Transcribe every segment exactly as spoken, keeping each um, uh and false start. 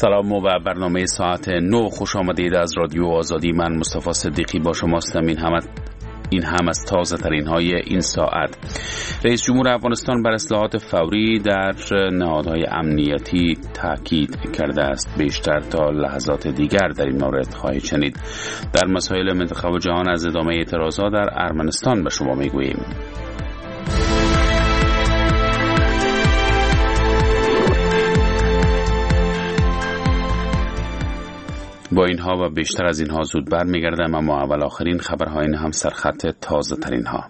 سلام و برنامه ساعت نه خوش آمدید از رادیو آزادی. من مصطفی صدیقی با شماستم. این هم این هم از تازه ترین های این ساعت. رئیس جمهور افغانستان بر اصلاحات فوری در نهادهای امنیتی تاکید کرده است. بیشتر تا لحظات دیگر در این مورد خواهید شنید. در مسائل منطقه و جهان از ادامه اعتراضات در ارمنستان به شما میگوییم. با اینها و بیشتر از اینها زود برمیگردم، اما اول آخرین خبرهای هم سرخط تازه ترین ها.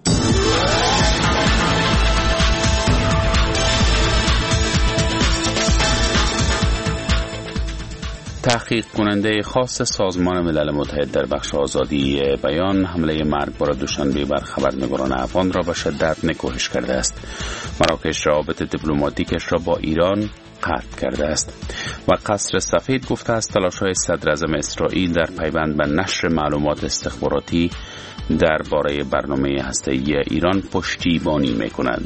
تحقیق کننده خاص سازمان ملل متحد در بخش آزادی بیان حمله مرگبار دوشنبه بر خبرنگاران افغان را به شدت نکوهش کرده است. مراکش روابط دیپلماتیکش را با ایران قطع کرده است و قصر سفید گفته است تلاش‌های صدراعظم اسرائیل در پیوند به نشر معلومات استخباراتی درباره برنامه هسته‌ای ایران پشتیبانی می‌کند.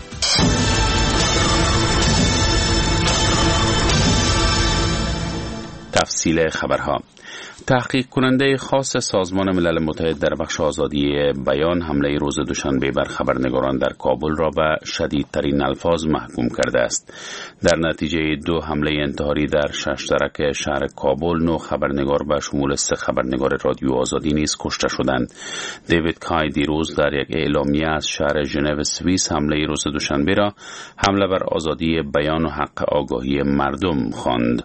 تفصیل خبرها. تحقیق کننده خاص سازمان ملل متحد در بخش آزادی بیان حمله روز دوشنبه بر خبرنگاران در کابل را به شدیدترین الفاظ محکوم کرده است. در نتیجه دو حمله انتحاری در ششترک شهر کابل، نو خبرنگار به شمول سه خبرنگار رادیو آزادی نیز کشته شدند. دیوید کای دیروز در یک اعلامیه از شهر ژنو سوئیس حمله روز دوشنبه را حمله بر آزادی بیان و حق آگاهی مردم خواند.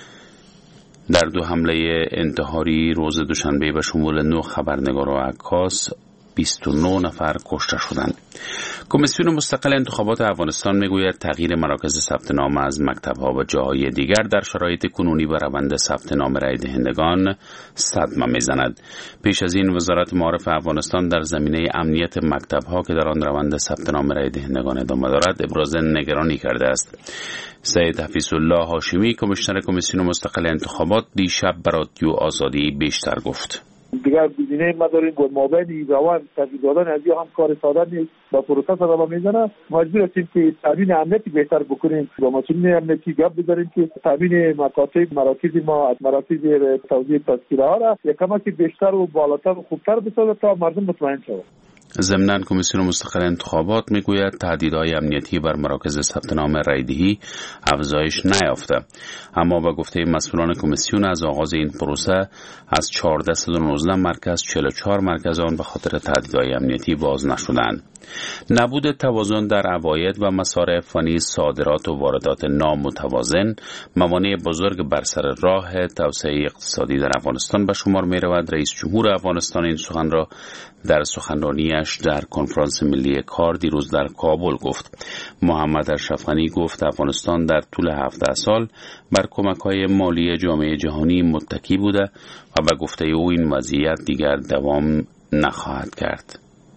در دو حمله انتحاری روز دوشنبه به شمول نه خبرنگار و عکاس بیست و نه نفر کشته شدند. کمیسیون مستقل انتخابات افغانستان میگوید تغییر مراکز ثبت نام از مکتب‌ها و جاهای دیگر در شرایط کنونی به روند ثبت نام رای دهندگان صدمه میزند. پیش از این وزارت معارف افغانستان در زمینه امنیت مکتب‌ها که در آن روند ثبت نام رای دهندگان ادامه دارد ابراز نگرانی کرده است. سید حفیظالله هاشمی کمیشنر کمیسیون مستقل انتخابات دیشب بر رادیو آزادی بیشتر گفت. دیگر گزینه ما داریم با مابین روان تغییر دادن از هم کار ساده نیست، با پروسه ادامه میزنه. مجبور هستیم که تامین امنیتی بهتر بکنیم، با مسئولین امنیتی گپ بزنیم که تامین مکاتب مراکز ما از مراکز توزیع تذکره ها را یک کمک بیشتر و بالاتر و خوبتر بسازه تا مردم مطمئن شوند. ضمناً کمیسیون مستقل انتخابات میگوید تهدیدهای امنیتی بر مراکز ثبت نام رایدهی افزایش نیافته، اما با گفته مسئولان کمیسیون از آغاز این پروسه از چهارده صد و نوزده مرکز چهل و چهار مرکز آن به خاطر تهدیدهای امنیتی باز نشدند. نبود توازن در عواید و مصارف فنی صادرات و واردات نامتوازن موانع بزرگ بر سر راه توسعه اقتصادی در افغانستان به شمار می رود. رئیس جمهور افغانستان این سخن را در سخنرانیش در کنفرانس ملی کار دیروز در کابل گفت. محمد اشرف غنی گفت افغانستان در طول هفده سال بر کمک‌های مالی جامعه جهانی متکی بوده و به گفته او این وضعیت دیگر دوام نخواهد کرد.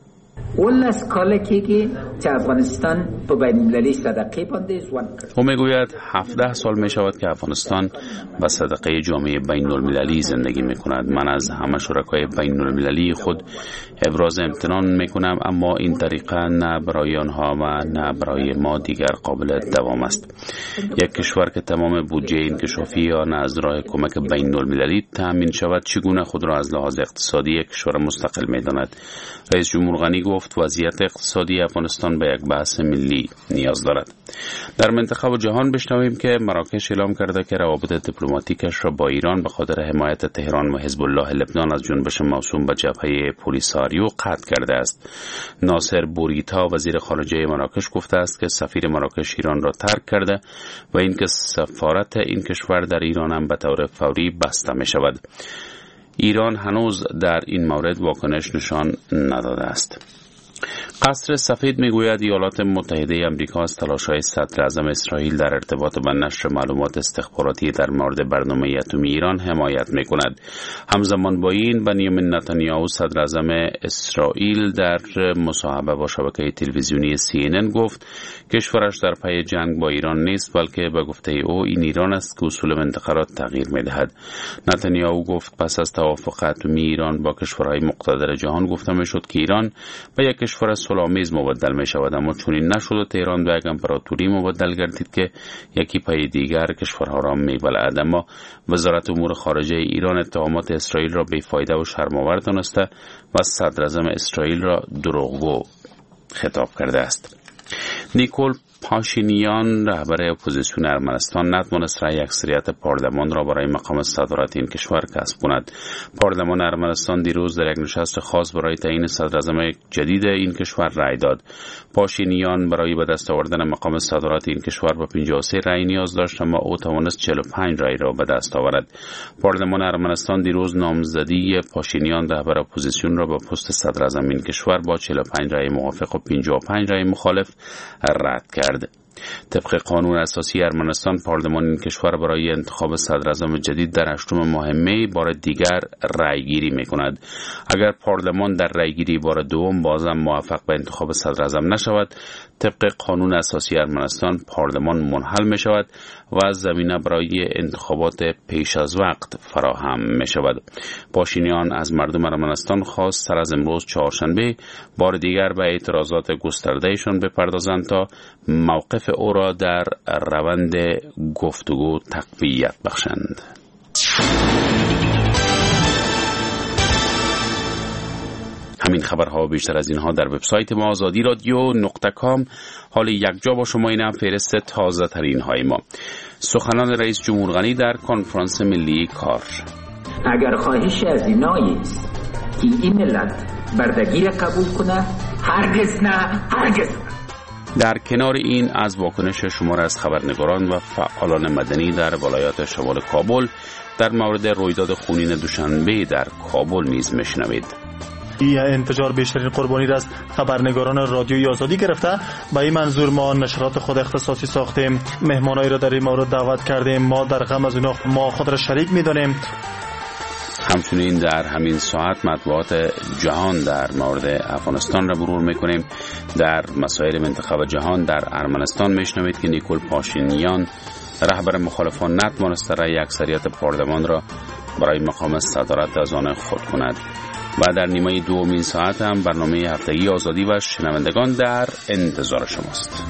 ولس کاله که افغانستان په بین المللی صدقه باندې ژوند کرد. او میگوید هفده سال می شود که افغانستان با صدقه جامعه بین المللی زندگی می کند. من از همه شرکای بین المللی خود ابراز امتنان می کنم، اما این طریقه نه برای آنها و نه برای ما دیگر قابل دوام است. یک کشور که تمام بودجه انکشافی آن از راه کمک بین المللی تامین شود چگونه خود را از لحاظ اقتصادی یک کشور مستقل می داند؟ رئیس جمهور غنی گفت وضعیت اقتصادی افغانستان به یک بحث ملی نیاز دارد. در منطقه و جهان بشنویم که مراکش اعلام کرده که روابط دیپلماتیکش را با ایران به خاطر حمایت تهران و حزب الله لبنان از جنبش موسوم به جبهه پولیساریو قطع کرده است. ناصر بوریتا وزیر خارجه مراکش گفته است که سفیر مراکش ایران را ترک کرده و اینکه سفارت این کشور در ایران هم به طور فوری بسته می شود. ایران هنوز در این مورد واکنش نشان نداده است. قصر سفید میگوید ایالات متحده آمریکا از تلاش‌های صدراعظم اسرائیل در ارتباط با نشر معلومات استخباراتی در مورد برنامه اتمی ایران حمایت میکند. همزمان با این بنیامین نتانیاهو صدراعظم اسرائیل در مصاحبه با شبکه تلویزیونی سی ان ان گفت کشورش در پی جنگ با ایران نیست، بلکه به گفته او این ایران است که اصول منطقه را تغییر میدهد. نتانیاهو گفت پس از توافق اتمی ایران با کشورهای مقتدر جهان گفته میشد که ایران به یک کشور صلح‌آمیز مبدل می شود، اما چون این نشد و تهران به یک امپراتوری مبدل گردید که یکی پای دیگر کشورها را می بلعد. اما وزارت امور خارجه ایران اتهامات اسرائیل را بی‌فایده و شرم‌آور دانسته و صدر اعظم اسرائیل را دروغگو خطاب کرده است. نیکول پاشینیان رهبر اپوزیسیون ارمنستان نتوانست رأی اکثریت پارلمان را برای مقام صدارت این کشور کسب کند. پارلمان ارمنستان دیروز در یک نشست خاص برای تعیین صدراعظم جدید این کشور رأی داد. پاشینیان برای به دست آوردن مقام صدارت این کشور به پنجاه و سه رأی نیاز داشت، اما او توانست چهل و پنج رأی را به دست آورد. پارلمان ارمنستان دیروز نامزدی پاشینیان رهبر اپوزیسیون را به پست صدراعظم این کشور با چهل و پنج رأی موافق و پنجاه و پنج رأی مخالف رد کرد. طبق قانون اساسی ارمنستان، پارلمان این کشور برای انتخاب صدراعظم جدید در هشتم ماه می بار دیگر رأی گیری می کند. اگر پارلمان در رأی گیری بار دوم بازم موفق به انتخاب صدراعظم نشود، طبق قانون اساسی ارمنستان پارلمان منحل می شود و زمینه برای انتخابات پیش از وقت فراهم می شود. پاشینیان از مردم ارمنستان خواست سر از امروز چهارشنبه بار دیگر به اعتراضات گستردهشان بپردازند تا موقف او را در روند گفتگو تقویت بخشند. همین خبرها و بیشتر از اینها در وبسایت ما آزادی رادیو نقطه کام. حال یکجا با شما، اینم فهرست تازه ترین های ما. سخنان رئیس جمهور غنی در کنفرانس ملی کار: اگر خواهش از اینایی است که این ملت بردگی را قبول کنه، هرگز نه، هرگز نه. در کنار این از واکنش شمار از خبرنگاران و فعالان مدنی در ولایات شمال کابل در مورد رویداد خونین دوشنبه در کابل نیز میشنوید. این انفجار بیشترین قربانی را از خبرنگاران رادیوی آزادی گرفته. به این منظور ما نشرات خود اختصاصی ساختیم، مهمانایی را در این مورد دعوت کردیم. ما در غم از اونا ما خود را شریک می‌دانیم. همچنین در همین ساعت مطبوعات جهان در مورد افغانستان را مرور میکنیم. در مسائل منطقه و جهان در ارمنستان میشنوید که نیکول پاشینیان رهبر مخالفان نتوانست رأی اکثریت پارلمان را برای مقام صدارت از آن خود کند. و در نیمه دومین ساعت هم برنامه هفتگی آزادی و شنوندگان در انتظار شماست.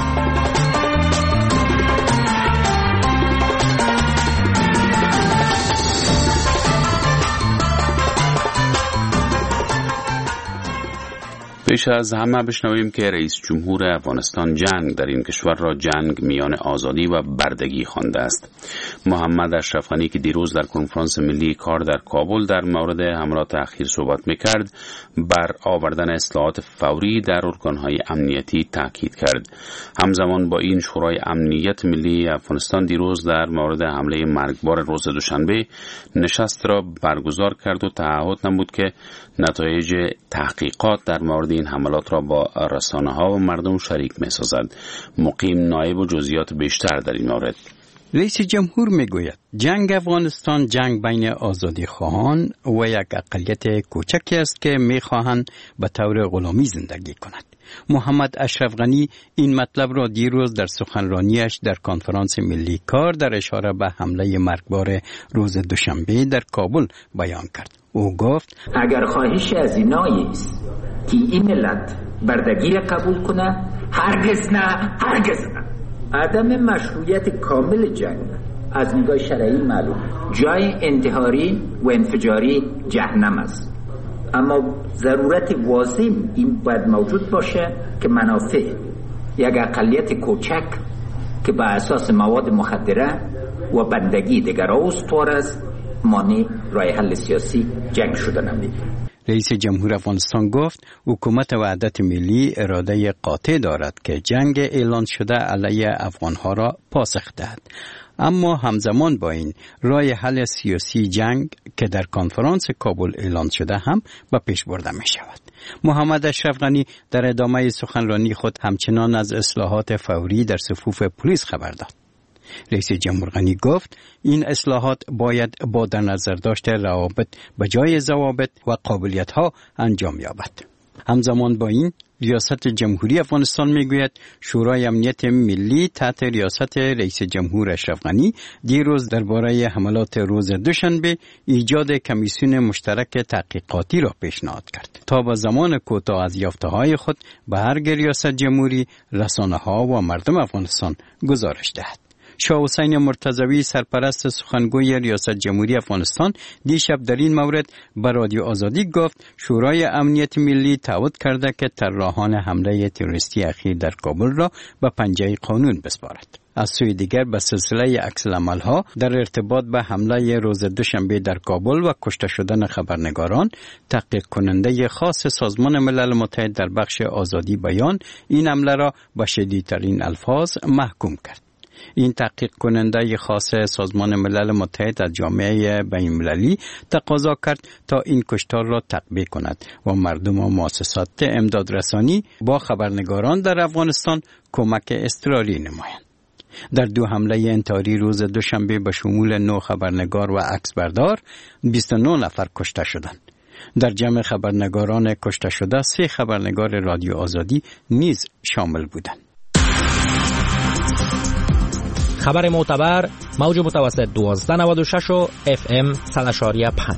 پیش از همه بشنویم که رئیس جمهور افغانستان جنگ در این کشور را جنگ میان آزادی و بردگی خوانده است. محمد اشرف غنی که دیروز در کنفرانس ملی کار در کابل در مورد حملات اخیر صحبت میکرد، بر آوردن اصلاحات فوری در ارگانهای امنیتی تاکید کرد. همزمان با این، شورای امنیت ملی افغانستان دیروز در مورد حمله مرگبار روز دوشنبه نشست را برگزار کرد و تعهد نمود که نتایج تحقیقات در مورد این حملات را با رسانه‌ها و مردم شریک می‌سازد. مقیم نایب و جزئیات بیشتر در این مورد: رئیس جمهور میگوید جنگ افغانستان جنگ بین آزادی خواهان و یک اقلیت کوچکی است که میخواهند به طور غلامی زندگی کند. محمد اشرف غنی این مطلب را دیروز در سخنرانیش در کنفرانس ملی کار در اشاره به حمله مرگبار روز دوشنبه در کابل بیان کرد. او گفت اگر خواهش از اینایی است که این ملت بردگی را قبول کنه، هرگز نه، هرگز نه. عدم مشروعیت کامل جنگ از نگاه شرعی معلوم، جای انتحاری و انفجاری جهنم است. اما ضرورت واضح این باید موجود باشه که منافع یک اقلیت کوچک که به اساس مواد مخدره و بندگی دیگرها استوار است مانع راه حل سیاسی جنگ شده نمید. رئیس جمهور افغانستان گفت حکومت وحدت ملی اراده قاطع دارد که جنگ اعلان شده علیه افغانها را پاسخ دهد، اما همزمان با این راه حل سیاسی جنگ که در کنفرانس کابل اعلان شده هم به پیش برده می شود. محمد اشرف غنی در ادامه سخنرانی خود همچنان از اصلاحات فوری در صفوف پلیس خبر داد. رئیس جمهور غنی گفت این اصلاحات باید با در نظر داشته روابط به جای ضوابط و قابلیت ها انجام یابد. همزمان با این ریاست جمهوری افغانستان میگوید شورای امنیت ملی تحت ریاست رئیس جمهور اشرف غنی دیروز درباره حملات روز دوشنبه ایجاد کمیسیون مشترک تحقیقاتی را پیشنهاد کرد تا با زمان کوتاه از یافته‌های خود به هر ریاست جمهوری، رسانه‌ها و مردم افغانستان گزارش دهد. شاه حسین مرتضوی سرپرست سخنگوی ریاست جمهوری افغانستان دیشب در این مورد به رادیو آزادی گفت شورای امنیت ملی تعهد کرده که طراحان حمله تروریستی اخیر در کابل را به پنجه قانون بسپارد. از سوی دیگر به سلسله عکس‌العمل‌ها در ارتباط به حمله روز دوشنبه در کابل و کشته شدن خبرنگاران، تحقیق کننده خاص سازمان ملل متحد در بخش آزادی بیان این حمله را با شدیدترین الفاظ محکوم کرد. این تحقیق کننده خاص سازمان ملل متحد از جامعه بین‌المللی تقاضا کرد تا این کشتار را تطبیق کند و مردم و مؤسسات امدادرسانی با خبرنگاران در افغانستان کمک اضطراری نمایند. در دو حمله انتحاری روز دوشنبه به شمول نه خبرنگار و عکسبردار بیست و نه نفر کشته شدند. در جمع خبرنگاران کشته شده سه خبرنگار رادیو آزادی نیز شامل بودند. خبر معتبر موج متوسط دوازده نود و شش و اف ام صد و پنج.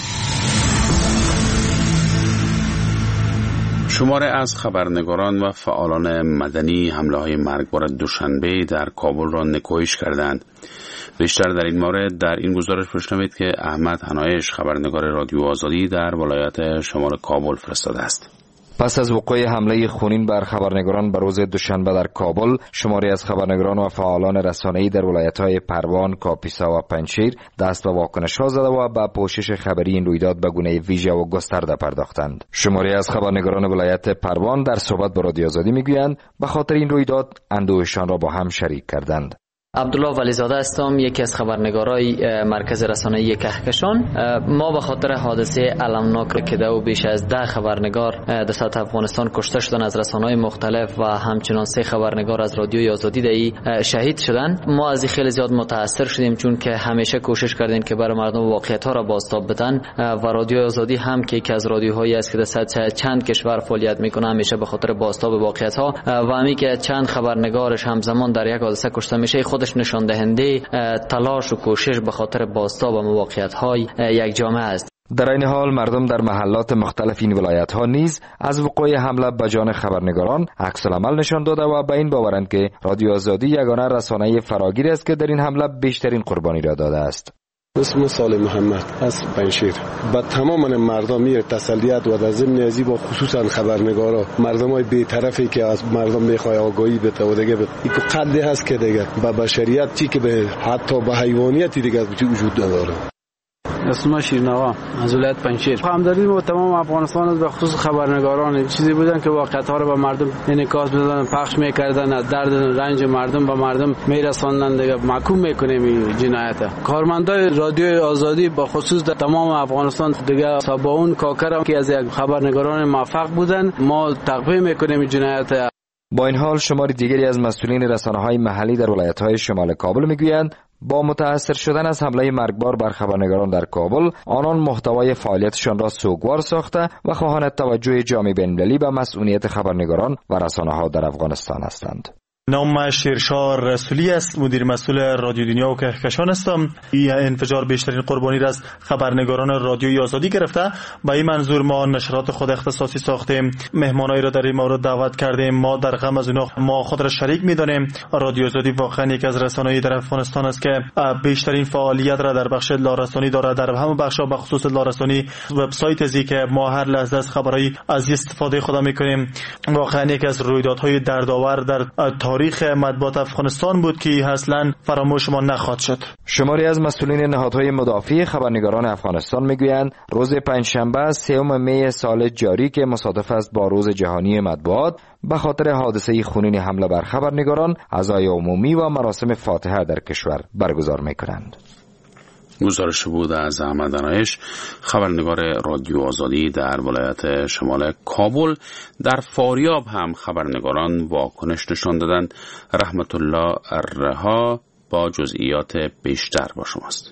شماره از خبرنگاران و فعالان مدنی حمله‌های مرگبار دوشنبه در کابل را نکوهش کردند. بیشتر در این مورد در این گزارش بشنوید که احمد حنایش خبرنگار رادیو آزادی در ولایت شمال کابل فرستاده است. پس از وقوع حمله خونین بر خبرنگاران به روز دوشنبه در کابل، شماری از خبرنگاران و فعالان رسانه‌ای در ولایت‌های پروان، کاپیسا و پنجشیر دست به واکنش‌ها زده و به پوشش خبری این رویداد به گونه ویژه و گسترده پرداختند. شماری از خبرنگاران ولایت پروان در صحبت با رادیو آزادی میگویند به خاطر این رویداد اندوهشان را با هم شریک کردند. عبدالله ولیزاده هستم، یکی از خبرنگارای مرکز رسانه‌ای کهکشان. ما به خاطر حادثه المناک که دو بیش از ده خبرنگار در سطح افغانستان کشته شدن از رسانه‌های مختلف و همچنان سه خبرنگار از رادیوی آزادی دایی شهید شدند، ما از این خیلی زیاد متاثر شدیم، چون که همیشه کوشش کردیم که برای مردم واقعیت‌ها را بازتاب بدن و رادیوی آزادی هم که یکی از رادیوهایی است که در سطح چند کشور فعالیت میکنه، همیشه به خاطر بازتاب واقعیت‌ها و همین که چند خبرنگارش همزمان در یک حادثه کشته میشه خودش نشان دهنده تلاش و کوشش به خاطر بازتاب واقعیت‌های یک جامعه است. در این حال مردم در محلات مختلف این ولایت‌ها نیز از وقوع حمله به جان خبرنگاران عکس‌العمل نشان داده و به این باورند که رادیو آزادی یگانه رسانه فراگیر است که در این حمله بیشترین قربانی را داده است. اسم سال محمد از پنجشیر با تمام مردمی تسلیت و در ضمن ازی با خصوصا خبرنگارا مردمای بی‌طرفی که از مردم میخوای آگاهی بده و دیگه این قدی هست که دیگه با بشریت چی که به حتی به حیوانیتی دیگه وجود نداره. اسم شیرنوا از ولایت پنجشیر. همدردی با تمام افغانستان به خصوص خبرنگاران چیزی بودن که واقعیت‌ها رو به مردم انعکاس بدن، پخش می‌کردن، از درد رنج مردم به مردم میرساندن. دیگه محکوم می‌کنیم این جنایت. کارمندای رادیوی آزادی به خصوص در تمام افغانستان دیگه ساباون کاکر که از یک خبرنگاران موفق بودن، ما تقویه می‌کنیم این جنایت. با این حال شمار دیگری از مسئولین رسانه‌های محلی در ولایت‌های شمال کابل می‌گویند با متأثر شدن از حمله مرگبار بر خبرنگاران در کابل، آنان محتوای فعالیتشان را سوگوار ساخته و خواهان توجه جامعه بین‌المللی به مسئولیت خبرنگاران و رسانه‌ها در افغانستان هستند. نام شیرشار رسولی است، مدیر مسئول رادیو دنیا و کهکشان هستم. این انفجار بیشترین قربانی را از خبرنگاران رادیوی آزادی گرفته. با این منظور ما نشرات خود اختصاصی ساختیم، مهمانایی را در این مورد دعوت کردیم. ما در غم از اونها ما خود را شریک می‌دانیم. رادیو آزادی واقعا یک از رسانه‌های در افغانستان است که بیشترین فعالیت را در بخش لارسانی دارد. در همه بخش‌ها به خصوص لارسانی وبسایت ازی که ما هر لحظه از خبرهای از استفاده خود می‌کنیم. واقعا یک از رویدادهای دردآور در تاریخ مطبوعات افغانستان بود که اصلا فراموش ما نخواهد شد. شماری از مسئولین نهادهای مدافع خبرنگاران افغانستان میگویند روز پنجشنبه سوم می سال جاری که مصادف است با روز جهانی مطبوعات، به خاطر حادثه خونین حمله بر خبرنگاران عزای عمومی و مراسم فاتحه در کشور برگزار میکنند. گزارش بود از احمد حنایش خبرنگار رادیو آزادی در ولایت شمال کابل. در فاریاب هم خبرنگاران واکنش نشان دادند. رحمت الله الرها با جزئیات بیشتر با شماست.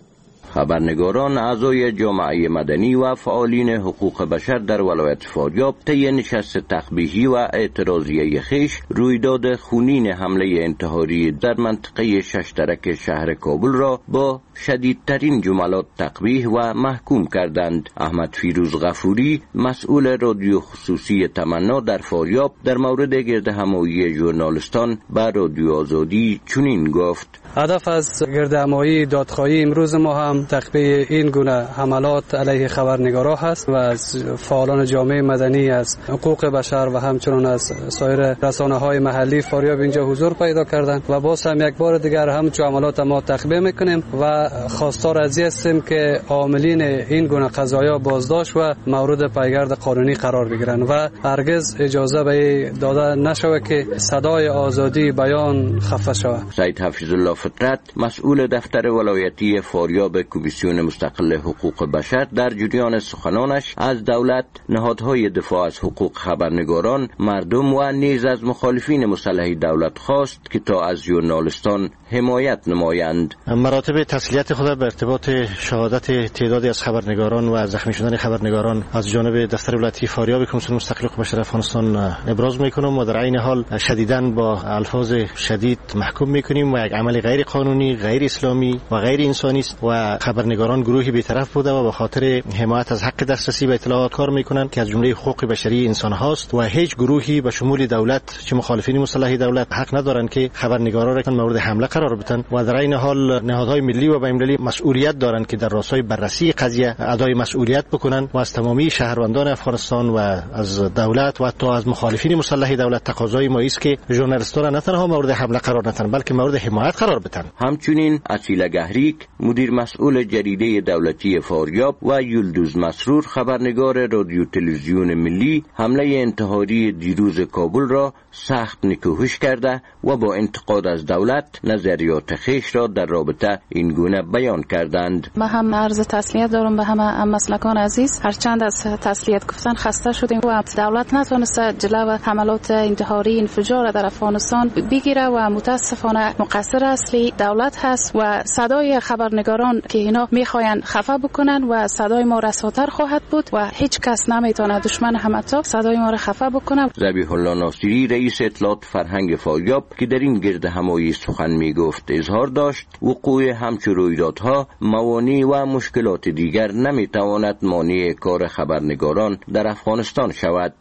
خبرنگاران، اعضای جامعه مدنی و فعالین حقوق بشر در ولایت فاریاب طی نشست تقبیحی و اعتراضیه خیش رویداد خونین حمله انتحاری در منطقه ششترک شهر کابل را با شدیدترین جملات تقبیح و محکوم کردند. احمد فیروز غفوری، مسئول رادیو خصوصی تمنا در فاریاب، در مورد گردهمایی ژورنالیستان به رادیو آزادی چنین گفت: هدف از گردهمایی دادخواهی امروز ما هم تقبیح این گونه حملات علیه خبرنگارا هست و از فعالان جامعه مدنی، از حقوق بشر و همچنین از سایر رسانه‌های محلی فاریاب اینجا حضور پیدا کردند و باز هم یک بار دیگر همچون حملات ما تقبیح میکنیم و خواستار از این هستیم که عاملین این گونه قضایا بازداشت و مورد پیگرد قانونی قرار بگیرند و هرگز اجازه به داده نشود که صدای آزادی بیان خفه شود. سید حفیظ الله فطرت، مسئول دفتر ولایتی فاریاب کمیسیون مستقل حقوق بشر، در جریان سخنانش از دولت، نهادهای دفاع از حقوق خبرنگاران، مردم و نیز از مخالفین مسلح دولت خواست که تا از ژورنالیستان حمایت نمایند. مراتب تسلیت خود به ارتباط شهادت تعدادی از خبرنگاران و زخمی شدن خبرنگاران از جانب دفتر ولایتی فاریاب کمیسیون مستقل حقوق بشر افغانستان ابراز میکنم و در عین حال شدیداً با الفاظ شدید محکوم میکنیم و یک عمل غیر قانونی، غیر اسلامی و غیر انسانی است و خبرنگاران گروهی بی‌طرف بوده و به خاطر حمایت از حق دسترسی به اطلاعات کار میکنند که از جمله حقوق بشری انسان هاست و هیچ گروهی به شمول دولت چه مخالفین مسلح دولت حق ندارند که خبرنگاران را مورد حمله قرار بدن و در این حال نهادهای ملی و بین‌المللی مسئولیت دارند که در راستای بررسی قضیه ادای مسئولیت بکنند و از تمامی شهروندان افغانستان و از دولت و حتی از مخالفین مسلح دولت تقاضای ما است که ژورنالیستان نه تنها مورد حمله قرار ندهند بلکه مورد حمایت قرار بدن. همچنین اصیل گهریک، مدیر مسئول جریده دولتی فاریاب و یلدوز مسرور، خبرنگار رادیو تلویزیون ملی، حمله انتحاری دیروز کابل را سخت نکوهش کرده و با انتقاد از دولت نظریات خویش را در رابطه این گونه بیان کردند. ما هم عرض تسلیت دارم به همه مسلکان عزیز. هرچند از تسلیت گفتن خسته شدیم و دولت نتونسته جلو حملات انتحاری انفجار در افغانستان بگیره و متاسفانه مقصر اصلی دولت هست و صدای خبرنگاران که اینا میخواین خفه بکنن و صدای ما رساتر خواهد بود و هیچ کس نمیتونه دشمن همتا صدای ما را خفه بکنه. ذبیح الله ناصری، رئیس اطلاعات فرهنگ فاریاب، که در این گردهمایی سخن میگفت، اظهار داشت وقوع همچون رویدادها موانع و مشکلات دیگر نمیتواند مانع کار خبرنگاران در افغانستان شود.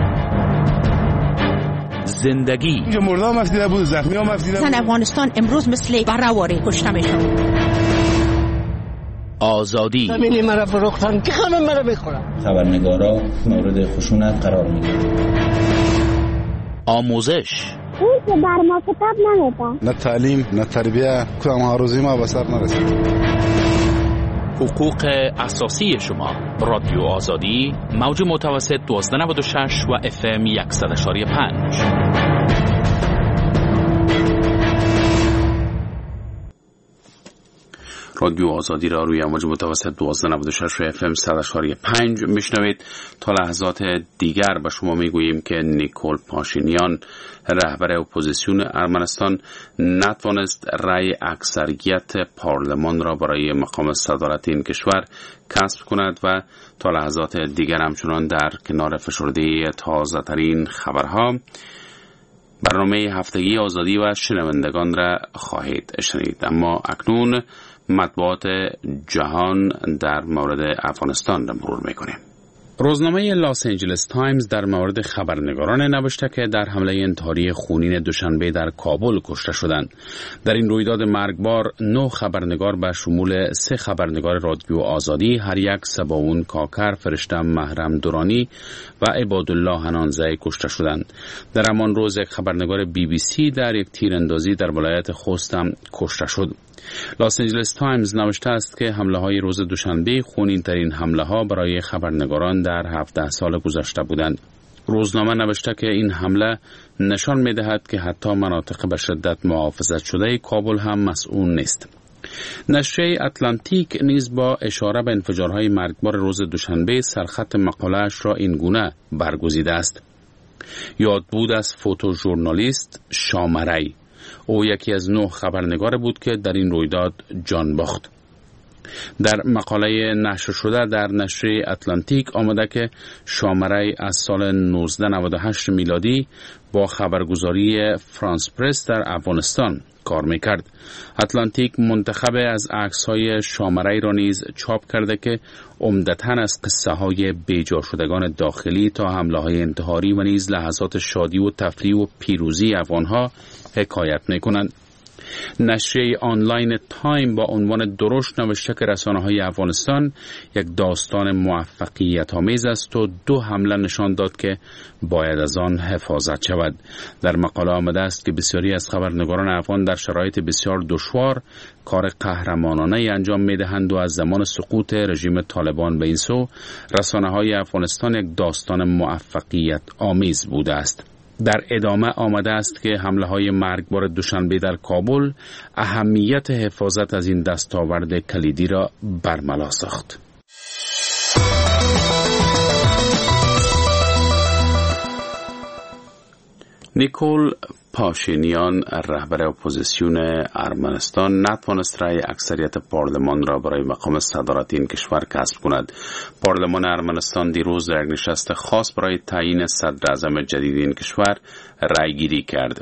زندگی اینجا مردا هم افدیده بود، زخمی هم افدیده بود. افغانستان امروز مثل برآوری کشته میشن. آزادی زمین مرا فروختن که همه مرا بخورن. خبرنگارا مورد خشونت قرار میگیرن. آموزش اون که بر ما کتاب نمیده. نه تعلیم نه تربیه، کدام هاروزی ما به سر نرسید. حقوق اساسی شما. رادیو آزادی، موج متوسط دوازده نود و شش و اف ام صد و پنج. رادیو آزادی را روی موج متوسط دوازده نود و شش و اف ام صد و پنج میشنوید. تا لحظات دیگر به شما میگوییم که نیکول پاشینیان، رهبر اپوزیسیون ارمنستان، نتوانست رأی اکثریت پارلمان را برای مقام صدارت این کشور کسب کند و تا لحظات دیگر همچنان در کنار فشرده تازه ترین خبرها برنامه هفتگی آزادی و شنوندگان را خواهید شنید. اما اکنون مطبوعات جهان در مورد افغانستان را مرور میکنیم. روزنامه لاس آنجلس تایمز در مورد خبرنگاران نوشته که در حمله انتحاری خونین دوشنبه در کابل کشته شدند. در این رویداد مرگبار نه خبرنگار به شمول سه خبرنگار رادیو آزادی، هر یک سباون کاکر، فرشته محرم دورانی و عبادالله حنانزه کشته شدند. در همان روز یک خبرنگار بی بی سی در یک تیراندازی در ولایت خوست هم کشته شد. لاس آنجلس تایمز نوشته است که حمله های روز دوشنبه خونین ترین حمله ها برای خبرنگاران در هفده سال گذشته بودند. روزنامه نوشته که این حمله نشان می دهد که حتی مناطق به شدت محافظت شده کابل هم مسئول نیست. نشریه اتلانتیک نیز با اشاره به انفجارهای مرگبار روز دوشنبه سرخط مقاله‌اش را این گونه برگزیده است: یاد بود از فوتو ژورنالیست شامری. او یکی از نه خبرنگار بود که در این رویداد جان باخت. در مقاله نشر شده در نشریه اتلانتیک آمده که شامرای از سال نوزده نود و هشت میلادی با خبرگزاری فرانس پرس در افغانستان کار میکرد. اتلانتیک منتخب از عکس‌های شامرای را نیز چاپ کرده که عمدتاً از قصه های بیجا شدگان داخلی تا حمله های انتحاری و نیز لحظات شادی و تفریح و پیروزی افغانها حکایت میکنند. نشریه آنلاین تایم با عنوان درشت نوشته که رسانه‌های افغانستان یک داستان موفقیت آمیز است و دو حمله نشان داد که باید از آن حفاظت شود. در مقاله آمده است که بسیاری از خبرنگاران افغان در شرایط بسیار دشوار کار قهرمانانه انجام می‌دهند و از زمان سقوط رژیم طالبان به این سو رسانه‌های افغانستان یک داستان موفقیت آمیز بوده است. در ادامه آمده است که حمله های مرگبار دوشنبه در کابل اهمیت حفاظت از این دستاورد کلیدی را برملا ساخت. نیکول پاشینیان رهبر اپوزیسیون ارمنستان نتوانست رأی اکثریت پارلمان را برای مقام صدارت این کشور کسب کند. پارلمان ارمنستان دیروز در یک نشست خاص برای تعیین صدر اعظم جدید این کشور رأی گیری کرد.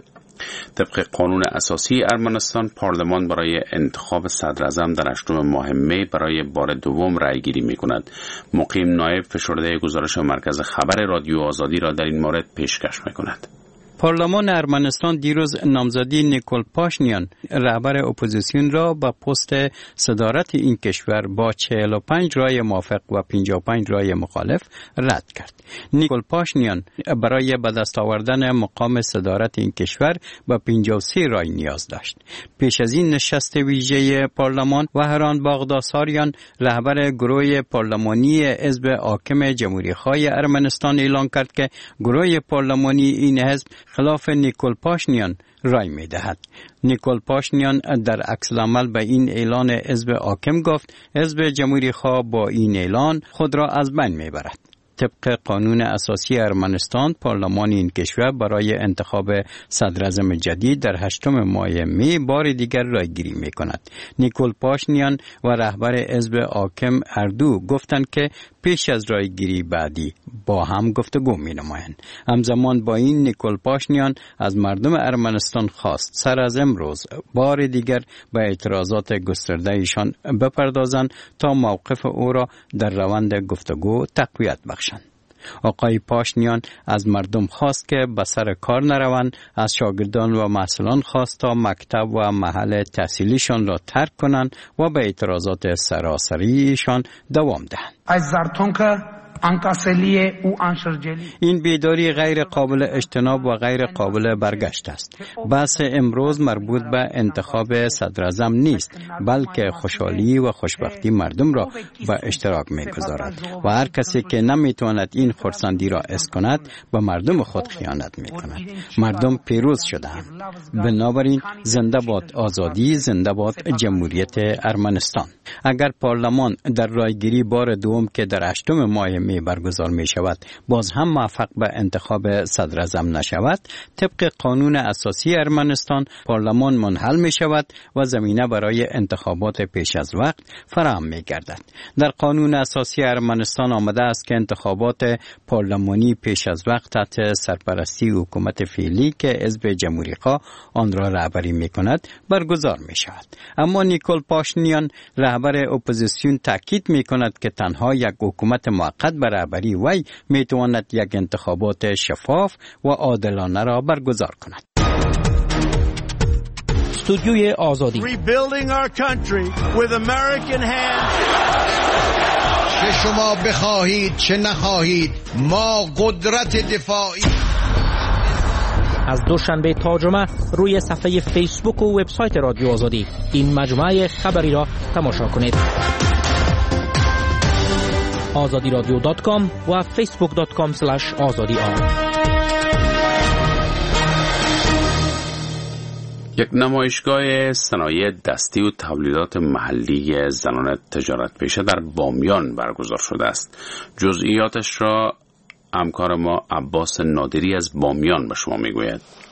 طبق قانون اساسی ارمنستان پارلمان برای انتخاب صدر اعظم در هشتم ماه می برای بار دوم رأی گیری می کند. مقیم نایب فشرده گزارش مرکز خبر رادیو آزادی را در این مورد پیشکش می کند. پارلمان ارمنستان دیروز نامزدی نیکول پاشینیان رهبر اپوزیسیون را به پست صدارت این کشور با چهل و پنج رای موافق و پنجاه و پنج رای مخالف رد کرد. نیکول پاشینیان برای به دست آوردن مقام صدارت این کشور به پنجاه و سه رای نیاز داشت. پیش از این نشست ویژه پارلمان وهران باغداساریان رهبر گروه پارلمانی حزب حاکم جمهوری‌خواه ارمنستان اعلام کرد که گروه پارلمانی این حزب خلاف نیکول پاشینیان رای می دهد. نیکول پاشینیان در عکس العمل به این اعلان حزب حاکم گفت حزب جمهوری‌خواه با این اعلان خود را از بین می برد. طبق قانون اساسی ارمنستان پارلمان این کشور برای انتخاب صدر اعظم جدید در هشتم ماه می بار دیگر رایگیری می کند. نیکول پاشینیان و رهبر حزب حاکم هر دو گفتند که پیش از رایگیری بعدی با هم گفتگو می نمایند. همزمان با این نیکول پاشینیان از مردم ارمنستان خواست سر از امروز بار دیگر به اعتراضات گسترده ایشان بپردازند تا موقف او را در روند گفتگو تقویت بخشند. آقای پاشینیان از مردم خواست که به سر کار نروند، از شاگردان و محصلان خواست تا مکتب و محل تحصیلیشان را ترک کنند و به اعتراضات سراسریشان دوام دهند. از زرتونکه انکاسلی او انشرجلی این بیداری غیر قابل اجتناب و غیر قابل برگشت است. بحث امروز مربوط به انتخاب صدر اعظم نیست، بلکه خوشحالی و خوشبختی مردم را به اشتراک می‌گذارد و هر کسی که نمی‌تواند این خرسندی را حس کند به مردم خود خیانت می‌کند. مردم پیروز شدند. بنابراین زنده باد آزادی، زنده باد جمهوریت ارمنستان. اگر پارلمان در رایگیری بار دوم که در هشتم ماه می برگزار می شود باز هم موفق به انتخاب صدر اعظم نشود، طبق قانون اساسی ارمنستان پارلمان منحل می شود و زمینه برای انتخابات پیش از وقت فراهم می گردد. در قانون اساسی ارمنستان آمده است که انتخابات پارلمانی پیش از وقت تحت سرپرستی حکومت فعلی که حزب جمهوری‌خواه آن را رهبری می کند برگزار می شود. اما نیکول پاشینیان رهبر اپوزیسیون تاکید می کند که تنها یک حکومت موقت به رهبری وی می تواند یک انتخابات شفاف و عادلانه را برگزار کند. استودیوی آزادی Rebuilding our country with American hands. چه شما بخواهید چه نخواهید ما قدرت دفاعی. از دوشنبه تا جمعه روی صفحه فیسبوک و وبسایت رادیو آزادی این مجموعه خبری را تماشا کنید. آزادی رادیو دات کام و فیسبوک دات کام اسلش آزادی آر. یک نمایشگاه صنایع دستی و تولیدات محلی زنان تجارت پیشه در بامیان برگزار شده است. جزئیاتش را همکار ما عباس نادری از بامیان به شما میگوید.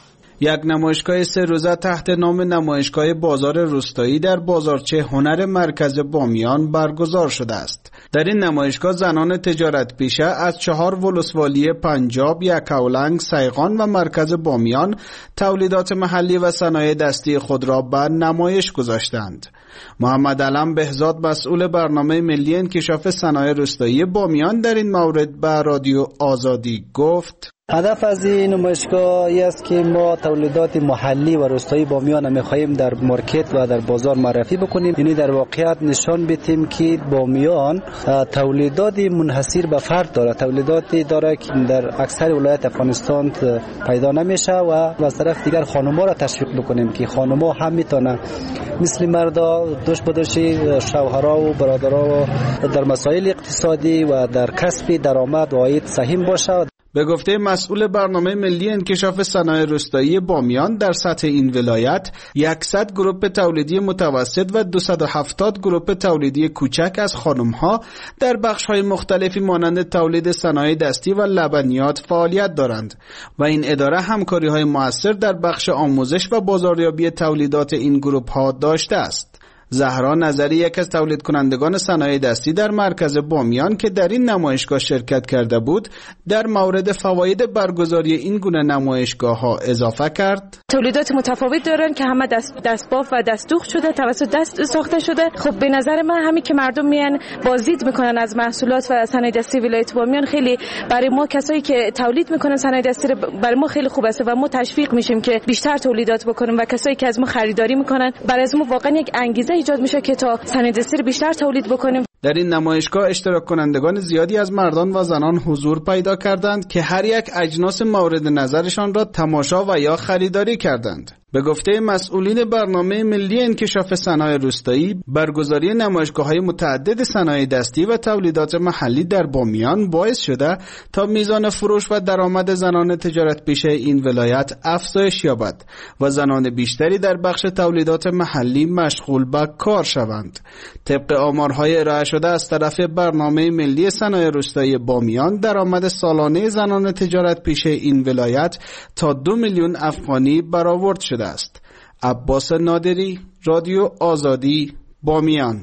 یک نمایشگاه سه روزه تحت نام نمایشگاه بازار روستایی در بازارچه هنر مرکز بامیان برگزار شده است. در این نمایشگاه زنان تجارت پیشه از چهار ولسوالی پنجاب، یکاولنگ، سیغان و مرکز بامیان تولیدات محلی و صنایع دستی خود را به نمایش گذاشتند. محمد علم بهزاد مسئول برنامه ملی انکشاف صنایع روستایی بامیان در این مورد به رادیو آزادی گفت: هدف از این نمایشگاه است که ما تولیدات محلی و روستایی بامیان می‌خواهیم در مارکت و در بازار معرفی بکنیم. یعنی در واقعیت نشان بدیم که بامیان تولیدات منحصر به فرد داره، تولیداتی داره که در اکثر ولایت افغانستان پیدا نمیشه و از طرف دیگر خانم‌ها را تشویق بکنیم که خانم‌ها هم میتونن مثل مردا دوش بدوشی شوهرها و برادرها در مسائل اقتصادی و در کسب درآمد و عاید سهم باشه. به گفته مسئول برنامه ملی انکشاف صنایع روستایی بامیان در سطح این ولایت صد گروه تولیدی متوسط و دویست و هفتاد گروه تولیدی کوچک از خانم‌ها در بخش‌های مختلفی مانند تولید صنایع دستی و لبنیات فعالیت دارند و این اداره همکاری‌های مؤثر در بخش آموزش و بازاریابی تولیدات این گروه‌ها داشته است. زهرا نظری، یک از تولید کنندگان صنایع دستی در مرکز بامیان که در این نمایشگاه شرکت کرده بود، در مورد فواید برگزاری این گونه نمایشگاه‌ها اضافه کرد: تولیدات متفاوت دارن که همه دست دستباف و دستدوخت شده، توسط دست ساخته شده. خب به نظر من همین که مردم میان بازدید میکنن از محصولات و صنایع دستی ولایت بامیان، خیلی برای ما کسایی که تولید میکنن صنایع دستی برای ما خیلی خوب است و ما تشویق میشیم که بیشتر تولیدات بکنیم و کسایی که از ما خریداری میکنن برای از ما واقعا یک انگیزه ایجاد میشه که تا صنایع دستی رو بیشتر تولید بکنیم. در این نمایشگاه اشتراک کنندگان زیادی از مردان و زنان حضور پیدا کردند که هر یک اجناس مورد نظرشان را تماشا و یا خریداری کردند. به گفته مسئولین برنامه ملی انکشاف صنایع روستایی، برگزاری نمایشگاه‌های متعدد صنایع دستی و تولیدات محلی در بامیان باعث شده تا میزان فروش و درآمد زنان تجارت پیشه این ولایت افزایش یابد و زنان بیشتری در بخش تولیدات محلی مشغول به کار شوند. طبق آمارهای ارائه شده از طرف برنامه ملی صنایع روستایی بامیان، درآمد سالانه زنان تجارت پیشه این ولایت تا دو میلیون افغانی برآورد شده است. عباس نادری، رادیو آزادی، بامیان.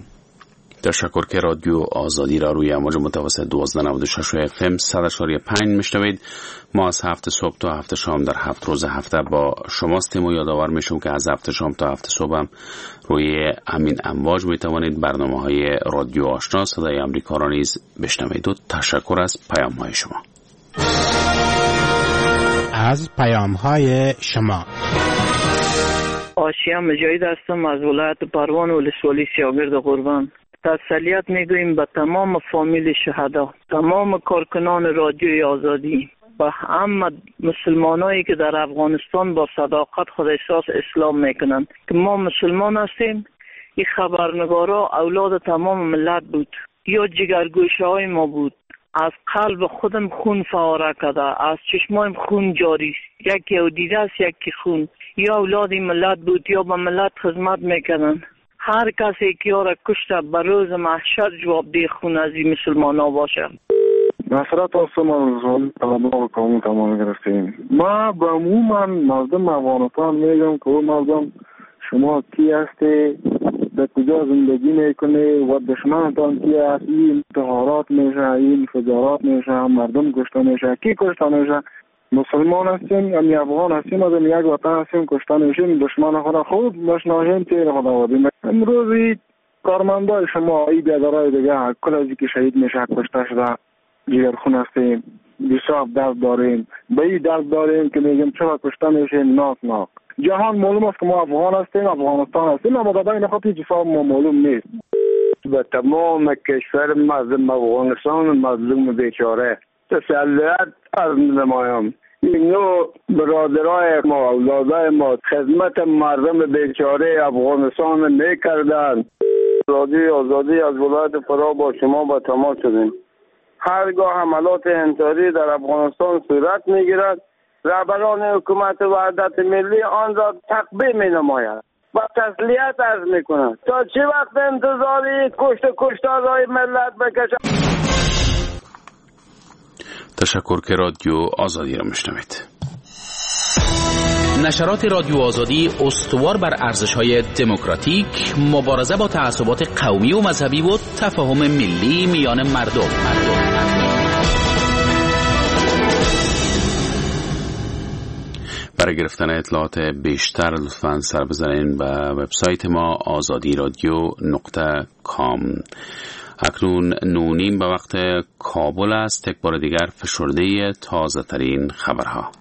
تشکر که رادیو آزادی را روی امواج متوسط دوازده نود و شش اف ام صد و پنج میشنوید. ما از هفت صبح تا هفت شام در هفت روز هفته با شماستیم و یادآور میشم که از هفت شام تا هفت صبح هم روی همین امواج میتوانید برنامه های رادیو آشنا صدای امریکا را نیز بشنوید. و تشکر از پیام های شما. از پیام های شما. آشیا مجاهد هستم از ولایت پروان و ولسوالی سیاگرد قربان. تسلیت میگوییم به تمام فامیل شهدا، تمام کارکنان رادیوی آزادی و همه مسلمانایی که در افغانستان با صداقت خود احساس اسلام میکنند که ما مسلمان هستیم. این خبرنگارا اولاد تمام ملت بود یا جگرگوشه های ما بود. از قلب خودم خون فواره کرده، از چشمایم خون جاری، یکی او دیده است یکی خون. یا اولاد ملت بود یا به ملت خدمت میکنن. هر کسی که یارا کشته به روز محشر جوابدeh خون از این مسلمان ها باشه. نصرت هستم از روزان طلبا و کامون تمام گرفتیم. ما به عموما مردم افغانستان میگم که او مردم شما کی هستی، در کجا زندگی میکنه و دشمنتان کی هست، این انتحارات میشه، این فجارات میشه، مردم کشته میشه. کی کشته میشه؟ مسلمان هستیم، یعنی افغان هستیم، از یک وطن هستیم، کشته میشیم، دشمن خود خوب مشناهیم تیر خدا بودیم. امروزی کارمندای شما ای بیادرهای دیگه کل ازی که شهید میشه کشته شده جگرخون هستیم، بسیار درد داریم، به این درد داریم که میگیم چرا کشته میشیم. ناک ناک جهان معلوم است که ما افغان هستیم، افغانستان هستیم، اما در بین خود هیچ حساب ما معلوم نیست. به تمام کشور مردم افغانستان مظلوم بیچاره تسلیت از نمایم. این نوع برادرای ما، اولادای ما خدمت مردم بیچاره افغانستان میکردن. رادیو آزادی از ولایت فرا با شما با تماس شدیم. هرگاه حملات انتحاری در افغانستان صورت میگیرد، رهبران حکومت وحدت ملی آن را تقبیح می نماید و تسلیت عرض می کند. تا چه وقت انتظاری کشت کشتارهای ملت بکشد؟ تشکر که رادیو آزادی را میشنوید. نشرات رادیو آزادی استوار بر ارزش‌های دموکراتیک، مبارزه با تعصبات قومی و مذهبی و تفاهم ملی میان مردم. برای گرفتن اطلاعات بیشتر لطفاً سر بزنین به وبسایت ما آزادی رادیو نقطه کام. اکنون نونیم به وقت کابل است. یک بار دیگر فشرده تازه ترین خبرها.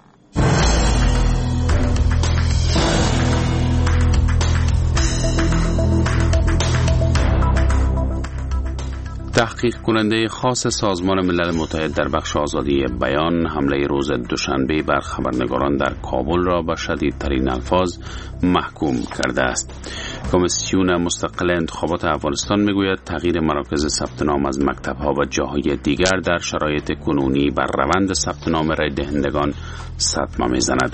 تحقیق کننده خاص سازمان ملل متحد در بخش آزادی بیان حمله روز دوشنبه بر خبرنگاران در کابل را به شدیدترین الفاظ محکوم کرده است. کمیسیون مستقل انتخابات افغانستان میگوید تغییر مراکز ثبت نام از مکتب‌ها و جاهای دیگر در شرایط کنونی بر روند ثبت نام رای دهندگان صدمه میزند.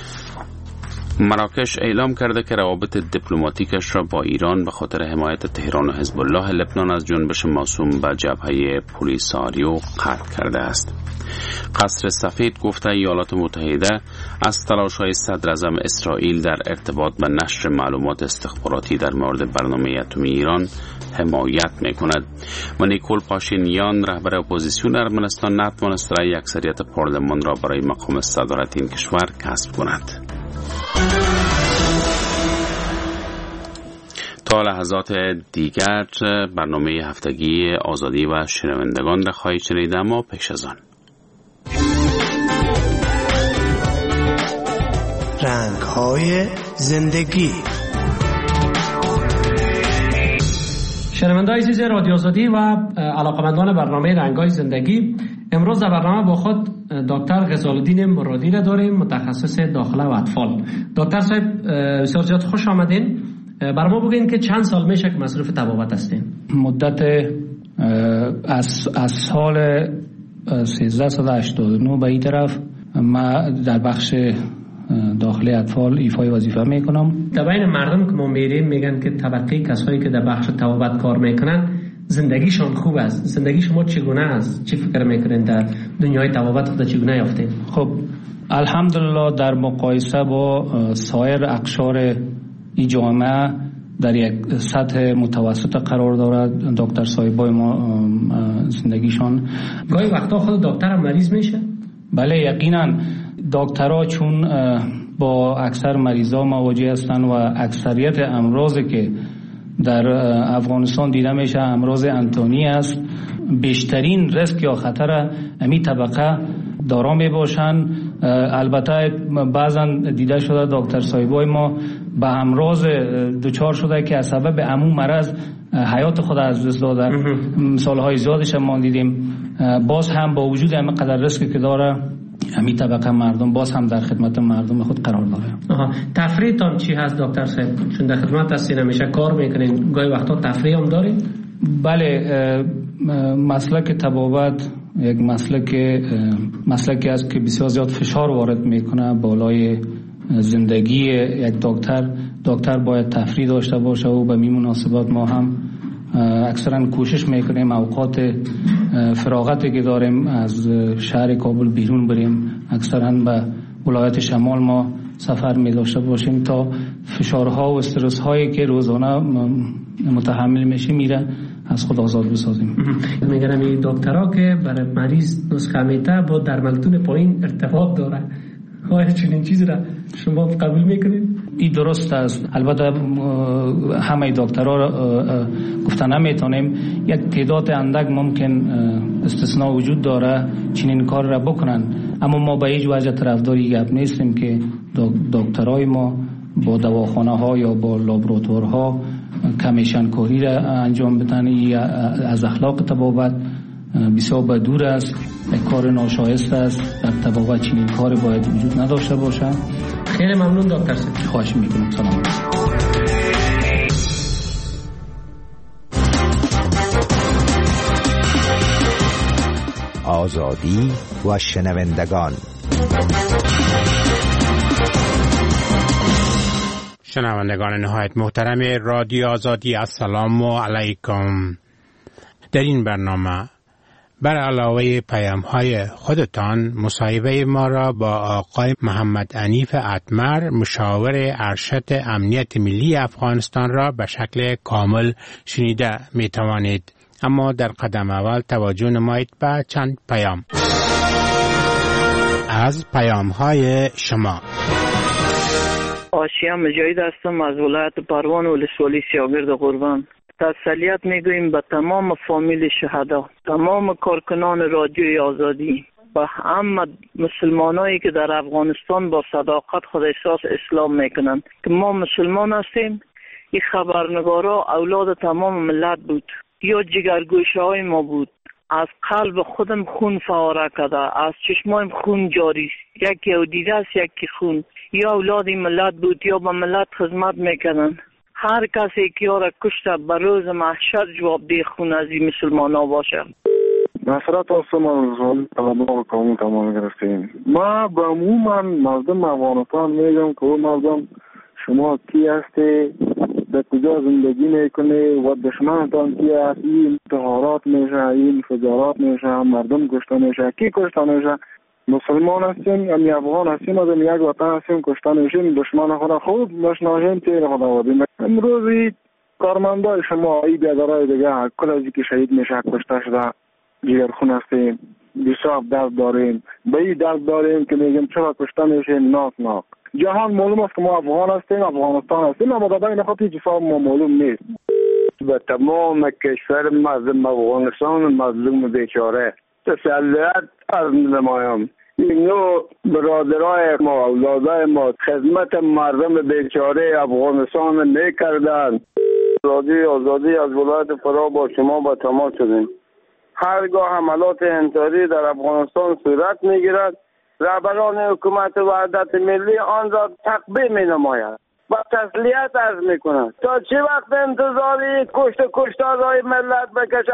مراکش اعلام کرده که روابط دیپلماتیکش را با ایران به خاطر حمایت تهران و حزب الله لبنان از جنبش موسوم به جبهه پولیساریو قطع کرده است. قصر سفید گفته ایالات متحده از تلاش‌های صدراعظم اسرائیل در ارتباط به نشر معلومات استخباراتی در مورد برنامه اتمی ایران حمایت می‌کند و نیکول پاشینیان رهبر اپوزیسیون ارمنستان نتوانست رأی اکثریت پارلمان را برای مقام صدارت این کشور کسب کند. تا لحظات دیگر برنامه هفتگی آزادی و شنوندگان را خواهید شنید، اما پیش از آن رنگ‌های زندگی. شنوندگان عزیز رادیو آزادی و علاقمندان برنامه رنگ‌های زندگی، امروز در برنامه با خود دکتر غزال‌الدین مرادی را داریم، متخصص داخله و اطفال. دکتر صاحب بسیار زیاد خوش آمدین. بر ما بگین که چند سال میشه که مصروف طبابت هستین؟ مدت از از سال سیزده و هشتاد و نه به این طرف ما در بخش داخلی اطفال ایفای وظیفه میکنم. در بین مردم که ما میریم میگن که طبقه کسایی که در بخش طبابت کار میکنن زندگیشون خوب است. زندگی شما چگونه است؟ چی فکر میکنین در دنیای طبابت خود چگونه یافتین؟ خب الحمدلله در مقایسه با سایر اقشار این جامعه در یک سطح متوسط قرار دارد. دکتر صاحبای ما زندگیشان گاهی وقتا خود دکتر هم مریض میشه؟ بله یقینا. دکترها چون با اکثر مریضا مواجه هستند و اکثریت امراضی که در افغانستان دیده میشه امراض انتونی است، بیشترین ریسک یا خطر امی طبقه دارا می باشن. البته بعضا دیده شده دکتر صاحبای ما به امراض دچار شده که از سبب عموم مرض حیات خود از دست داده. مثالهای زیادش هم ما دیدیم. باز هم با وجود همه قدر ریسکی که داره امی طبقه مردم باز هم در خدمت مردم خود قرار داره. آها، تفریحتان چی هست دکتر صاحب؟ چون در خدمت هستین همیشه کار میکنین، گاهی وقتا تفریح هم دارین؟ بله، مسلک طبابت یک مسلک مسلکی است که بسیار زیاد فشار وارد میکنه بالای زندگی یک دکتر. دکتر باید تفریح داشته باشه و به می مناسبت ما هم اکثرا کوشش میکنیم اوقات فراغتی که داریم از شهر کابل بیرون بریم، اکثرا به ولایت شمال ما سفر می داشته باشیم تا فشارها و استرس هایی که روزانه متحمل میشه میره از خود آزاد بسازیم. میگن این دکترها که برای مریض نسخه میته با درملتون پایین ارتباط داره، آیا چنین چیزی را شما قبول میکنید؟ این درست است. البته همه دکترها را گفته نمیتونیم، یک تعداد اندک ممکن استثناء وجود داره چنین کار را بکنن، اما ما به هیچ وجه طرفداری گپ نیستیم که دکترای ما با دواخانه ها یا با لابراتوارها کمیشن کاری را انجام بدن. از اخلاق طبابت بسیار بدور است، یک کار ناشایست است. در طبابت چنین کاری باید وجود نداشته باشه. خیلی ممنون دکتر صاحب. خواهش میکنم. سلام. آزادی و شنوندگان. شنوندگان نهایت محترم رادیو آزادی، السلام علیکم. در این برنامه بر علاوه پیام های خودتان مصاحبه ما را با آقای محمد عنیف اتمر مشاور ارشد امنیت ملی افغانستان را به شکل کامل شنیده می توانید. اما در قدم اول توجه نمایید به چند پیام. از پیام های شما. آشیا مجاهد هستم از ولایت پروان و ولسوالی سیاگرد قربان. تسلیت میگوییم به تمام فامیل شهدا، تمام کارکنان رادیوی آزادی و همه مسلمانایی که در افغانستان با صداقت خود احساس اسلام میکنند که ما مسلمان هستیم. این خبرنگارا اولاد تمام ملت بود یا جگرگوشه های ما بود. از قلب خودم خون فواره کرده، از چشمایم خون جاری، یکی او دیده است یکی خون. یا اولاد این ملت بود یا به ملت خدمت میکنن. هر کسی که یارا کشته به روز محشر جوابدeh خون از این مسلمان ها باشه. نصرت هستم از طلبه کامون تمام گرفتیم. ما به عموما مردم افغانستان میگم که مردم شما کی هستی، در کجا زندگی میکنی و دشمنتان کی هست، این انتحارات میشه، این فجارات میشه، مردم کشته میشه. کی کشته میشه؟ مسلمان هستیم، امی افغان هستیم، از امی یک وطن هستیم، کشته میشیم. دشمن خدا خوب مشناهیم تیر خدا وادیم. امروزی کارمندای شما ای بیادرهای دیگه کل ازی که شهید میشه کشته شده جگرخون هستیم، بسیار درد داریم. به این درد داریم که میگیم چرا کشته میشیم. ناک ناک جهان معلوم است که ما افغان هستیم، افغانستان هستیم، اما در این خاطر حساب ما معلوم نیست. به تمام کشور مردم افغانستان مظلوم بیچاره تسلیت عرض نمایم. این نوع برادرای ما، اولادای ما خدمت مردم بیچاره افغانستان میکردند. رادیوی آزادی از ولایت فرا با شما با تماس شدیم. هرگاه حملات انتحاری در افغانستان صورت میگیرد، رهبران حکومت وحدت ملی آن را تقبیح می نماید و تسلیت عرض می کنند. تا چه وقت انتظاری کشت و کشتارهای ملت بکشند؟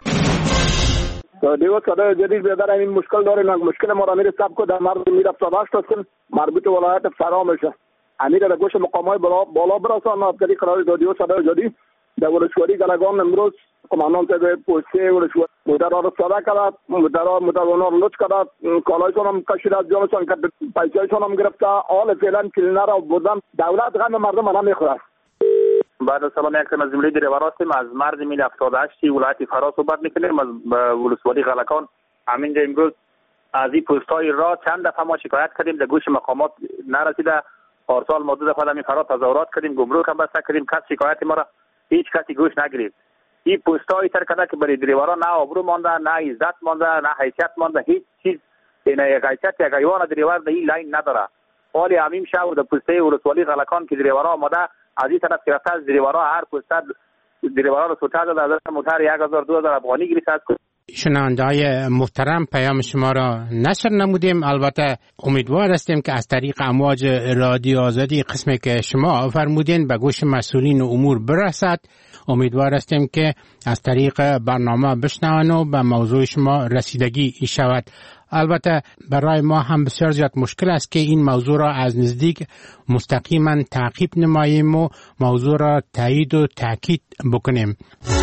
دیو صدای جدید بیادر این مشکل داریم. مشکل ما را میره سب در مرد میره افساداش هستیم، مربوط ولایت فرا میشه. امیر در گوش مقام های بالا, بالا برسان. ما طریق قرار دیو صدای جدید در ولسوالی گلگان امروز کمانان تده پوسته ولسوالی مدرها را صدا کرد، مدرها مدرها را لطف کرد، کالایشان هم کشید از جانشان کرد، پیسایشان هم گرفته. حال فعلا کلینه را بردن. دولت غم مردم را نمیخورد. بعد از سلام یک از جمله دیگر هستیم از مرد میل هفتاد و هشت ولایت فرا صحبت میکنیم از ولسوالی غلکان. همینجا امروز از این پست‌های راه چند دفعه ما شکایت کردیم، در گوش مقامات نرسیده. پارسال ما دو دفعه در فرا تظاهرات کردیم، گمرک هم بسته کردیم، کس شکایت ما را هیچ کسی گوش نگرفت. این پست‌های تر کرده که برای دریورا نه آبرو مانده، نه عزت مانده، نه حیثیت مانده. هیچ چیز این یک حیثیت یک حیوان دریور در این لاین نداره. حالی همین شهر در پسته ولسوالی غلکان که دریورا آمده از این طرف گرفته از دریورا هر پسته دریورا رو سوتا داده، از موتر یک هزار دو هزار افغانی گرفته. شنونده‌های محترم پیام شما را نشر نمودیم. البته امیدوار هستیم که از طریق امواج رادیو آزادی قسمی که شما فرمودین به گوش مسئولین امور برسد. امیدوار هستیم که از طریق برنامه بشنون و به موضوع شما رسیدگی شود. البته برای ما هم بسیار زیاد مشکل است که این موضوع را از نزدیک مستقیما تعقیب نماییم و موضوع را تایید و تاکید بکنیم.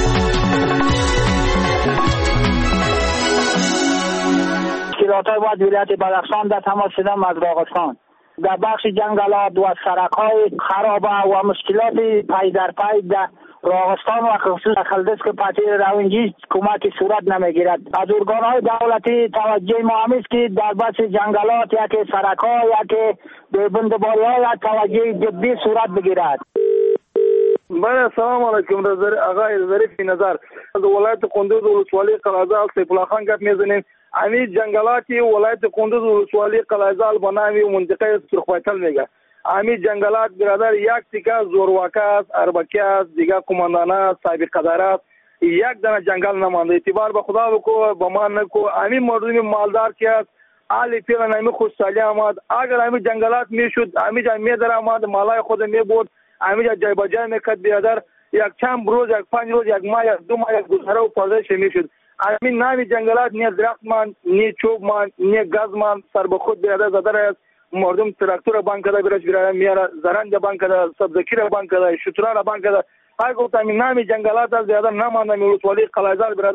تشکیلات‌های واد ولایت بدخشان در تماس شدم از راغستان در بخش جنگلات و سرک‌های خرابه و مشکلات پای در پای در راغستان و خصوص خلدسک پاتیر راونجی کمکی صورت نمیگیرد. از ارگان‌های دولتی توجه ما همیست که در بخش جنگلات یا که سرک‌ها یا که بندباری‌ها یا توجه جدی صورت بگیرد. بله سلام علیکم. رضا آقای ظریف نظر از ولایت کندوز ولسوالی قلعه‌زال سیف الله خان گپ میزنیم. امی جنگلاتی ولایت کندوز ولسوالی قلعه‌زال بنامی منطقه سرخپایتل میگه. امی جنگلات برادر یک تیکه زورواکه است، اربکی است، دیگه کماندانه است، صاحب قدر است. یک دانه جنگل نمانده. اعتبار به خدا بکو، به ما نکو. امی مردم مالدار که است، علی پیران امی خوشحالی آمد. اگر امی جنگلات میشد، امی جا می در آمد، مالای خود می برد، امی جا جای بجای میکرد برادر. یک چند روز، یک پنج روز، یک ماه، یک دو ماه، یک گذره و پردهش میشد. امی نامی جنگلات نه درخت مان، نه چوب مان، نه گاز مان، سر به خود برادر زده است. مردم تراکتور بانک دا برش برای میاره، زرنج بانک دا، سبزکی را بانک دا، شتران بانک دا. هر گفت امی نامی جنگلات از زیاده نمانده. ولسوالی قلعه‌زال برادر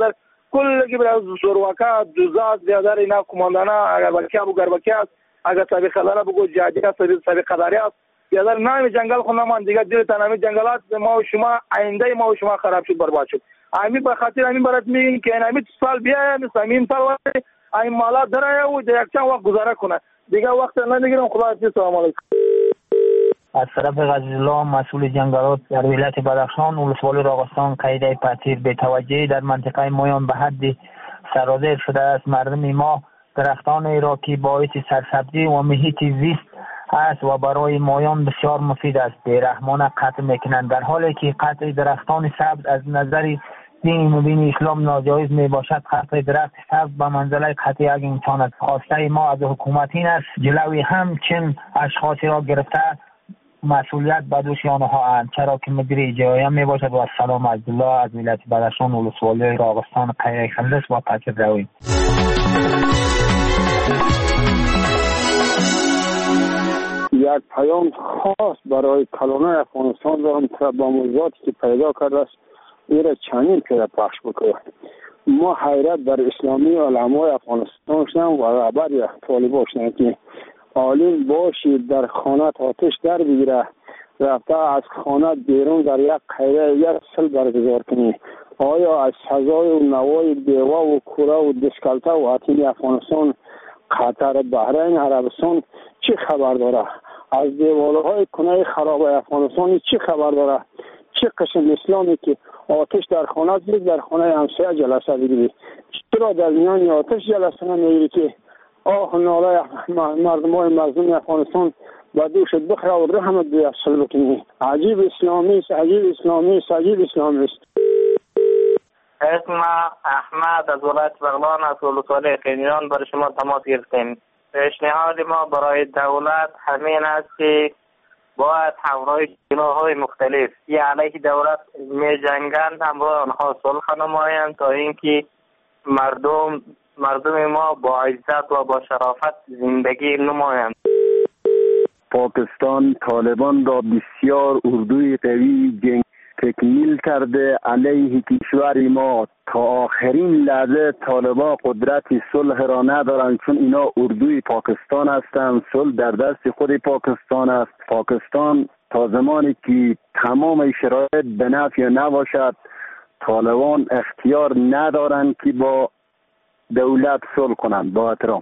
کل که برای زوروکا دوزاد بیادر اینا کماندانا اگر بلکه ابو گربکی است اگر سابقه داره بگو جادی است سابقه داره است بیادر نام جنگل خو نمان دیگه دیر تنامی جنگلات ما و شما آینده ما و شما خراب شد برباد شد امی به خاطر امی برات میگیم که امی سال بیا همین سال این مالا داره و یک چند وقت گذاره کنه دیگه وقت نمیگیرم. خدا حافظ. سلام علیکم. از طرف غزل‌الله مسئول جنگلات در ولایت بدخشان ولسوالی راغستان قیده پتیر به توجهی در منطقه مایان به حد سرازیر شده است. مردم ما درختان ایراکی باعث سرسبزی و محیط زیست است و برای مایان بسیار مفید است. بیرحمانه قطع میکنند در حالی که قطع درختان سبز از نظر دین مبین اسلام ناجایز می باشد. قطع درخت سبز به منزله قطع یک انسان است. خواسته ما از حکومت این است جلوی همچین اشخاصی را گرفته مسئولیت به دوش آنها اند چرا که مدیر جایم می باشد. و سلام عبدالله از ولایت بدخشان ولسوالی راغستان قیره خندس و پاکر روی. یک پیام خاص برای کلانای افغانستان دارم که با موضوعاتی که پیدا کرده است این را چنین پیدا پخش بکنه. ما حیرت در اسلامی علمای افغانستان شدن و خبر طالبان شدن که عالم باشی در خانه آتش در بگیره رفته از خانه بیرون در یک قیره یک سل برگزار کنی. آیا از سزای و نوای دیوا و کوره و دسکالته و حتمی افغانستان قطر بحرین عربستان چی خبر داره؟ از دیوالهای کنه خراب افغانستان چی خبر داره؟ چه قسم اسلامی که آتش در خانه زید در خانه همسایه جلسه بگیری؟ چرا در میان آتش جلسه نمیگیری که آه ناله مردم های مظلوم افغانستان با دوشت بخره و رحمت بیفصل بکنی؟ عجیب اسلامی است، عجیب اسلامی است، عجیب اسلامی است. اسم احمد از ولایت بغلان از ولسوالی قینیان برای شما تماس گرفتیم. پیشنهاد ما برای دولت همین است که باید همراه گروه‌های مختلف یا علیه دولت می جنگند همراه آنها صلح نمایند تا اینکه مردم مردم ما با عزت و با شرافت زندگی نمایند. پاکستان طالبان را بسیار اردوی قوی جنگ تکمیل کرده علیه کشور ما. تا آخرین لحظه طالبان قدرت صلح را ندارند چون اینا اردوی پاکستان هستند. صلح در دست خود پاکستان است. پاکستان تا زمانی که تمام شرایط به نفع نباشد طالبان اختیار ندارند که با دولت صلح کنند. با احترام.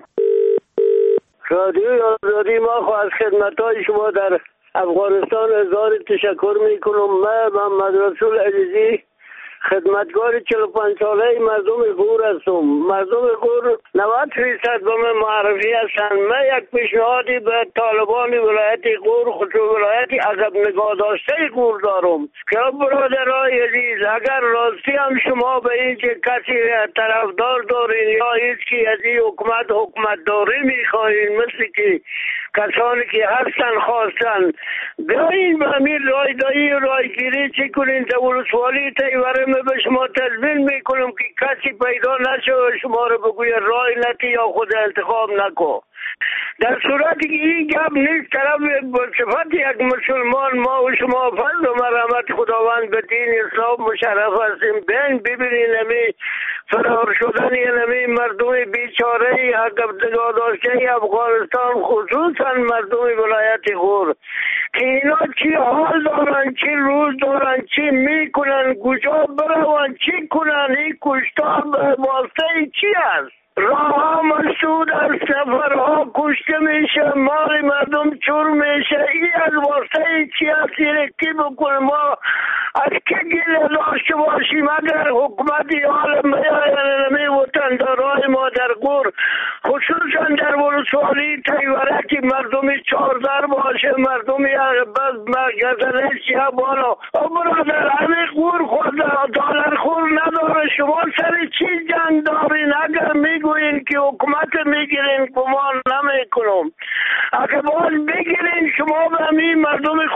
رادیوی آزادی ما خو از خدمت‌های شما در افغانستان هزار تشکر میکنم. من محمد رسول عزیزی خدمتگار چهل و پنج ساله مردم غور هستم. مردم غور نود فیصد به من معرفی هستند. من یک پیشنهادی به طالبان ولایت غور خصوص ولایت عقب نگاه داشته غور دارم که برادرای عزیز اگر راستی هم شما به این که کسی طرفدار دارین یا هیچ کی از این حکومت حکومت داری میخواهین مثل که کسانی که هستن خواستن بیایین به همین رایدایی و رایگیری چی کنین تا ولسوالی تیوره به شما تضمین میکنم که کسی پیدا نشه و شما رو بگوی رای نتی یا خود انتخاب نکن. در صورتی که این گپ نیست طرف صفت یک مسلمان ما و شما فضل و مرحمت خداوند به دین اسلام مشرف هستیم. بین ببینین نمی فرار شدن نمی مردم بیچاره عقب نگاه داشته افغانستان خصوصا مردم ولایت غور که اینا چی حال دارن چی روز دارن چی میکنن کجا بروان چی کنن این کشتار به واسطه چی است؟ راه ها مسدود از سفرها کشته میشه مال مردم چور میشه این از واسطه چی هست اینه کی بکنه ما از که گیله داشته باشیم اگر حکومتی حال میاین نمی وطندارای ما در غور خصوصا در ولسوالی تیوره که مردمی چهاردر باشه مردمی بز گزنه سیه بالا و برادر همه غور خود دالر خور نداره شما سر چی جنگ دارین اگر میگوین که حکومت میگیرین گمان نمیکنم اگر باز بگیرین شما به همین مردم خود خدمت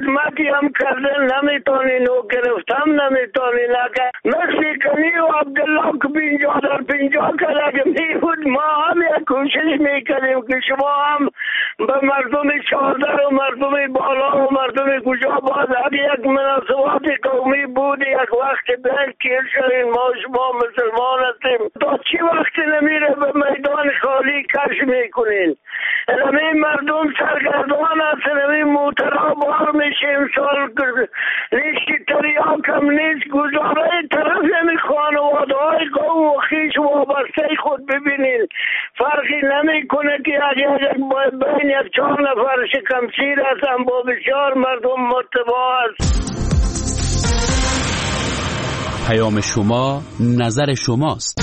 خدمتی هم کردن نمیتونین و گرفتم نمیتونین. اگر مثل کنی و عبدالله که پینجا در پینجا کرد اگر میبود ما هم یک کوشش میکنیم که شما هم به مردم چادر و مردم بالا و مردم کجا باز اگر یک مناسبات قومی بود یک وقت بین کیر شدین ما شما مسلمان هستیم تا چی وقت نمیره به میدان خالی کش میکنین. نمی مردم سرگردان هست نمی موترها بار میشه امسال لیشتی تریا کم نیست گزاره طرف نمی خانواده های قوم و خیش وابسته خود ببینین فرقی نمی کنه که اگر بین یک چهار نفر شکمسیر هستن با بسیار مردم متباع است. پیام شما نظر شماست.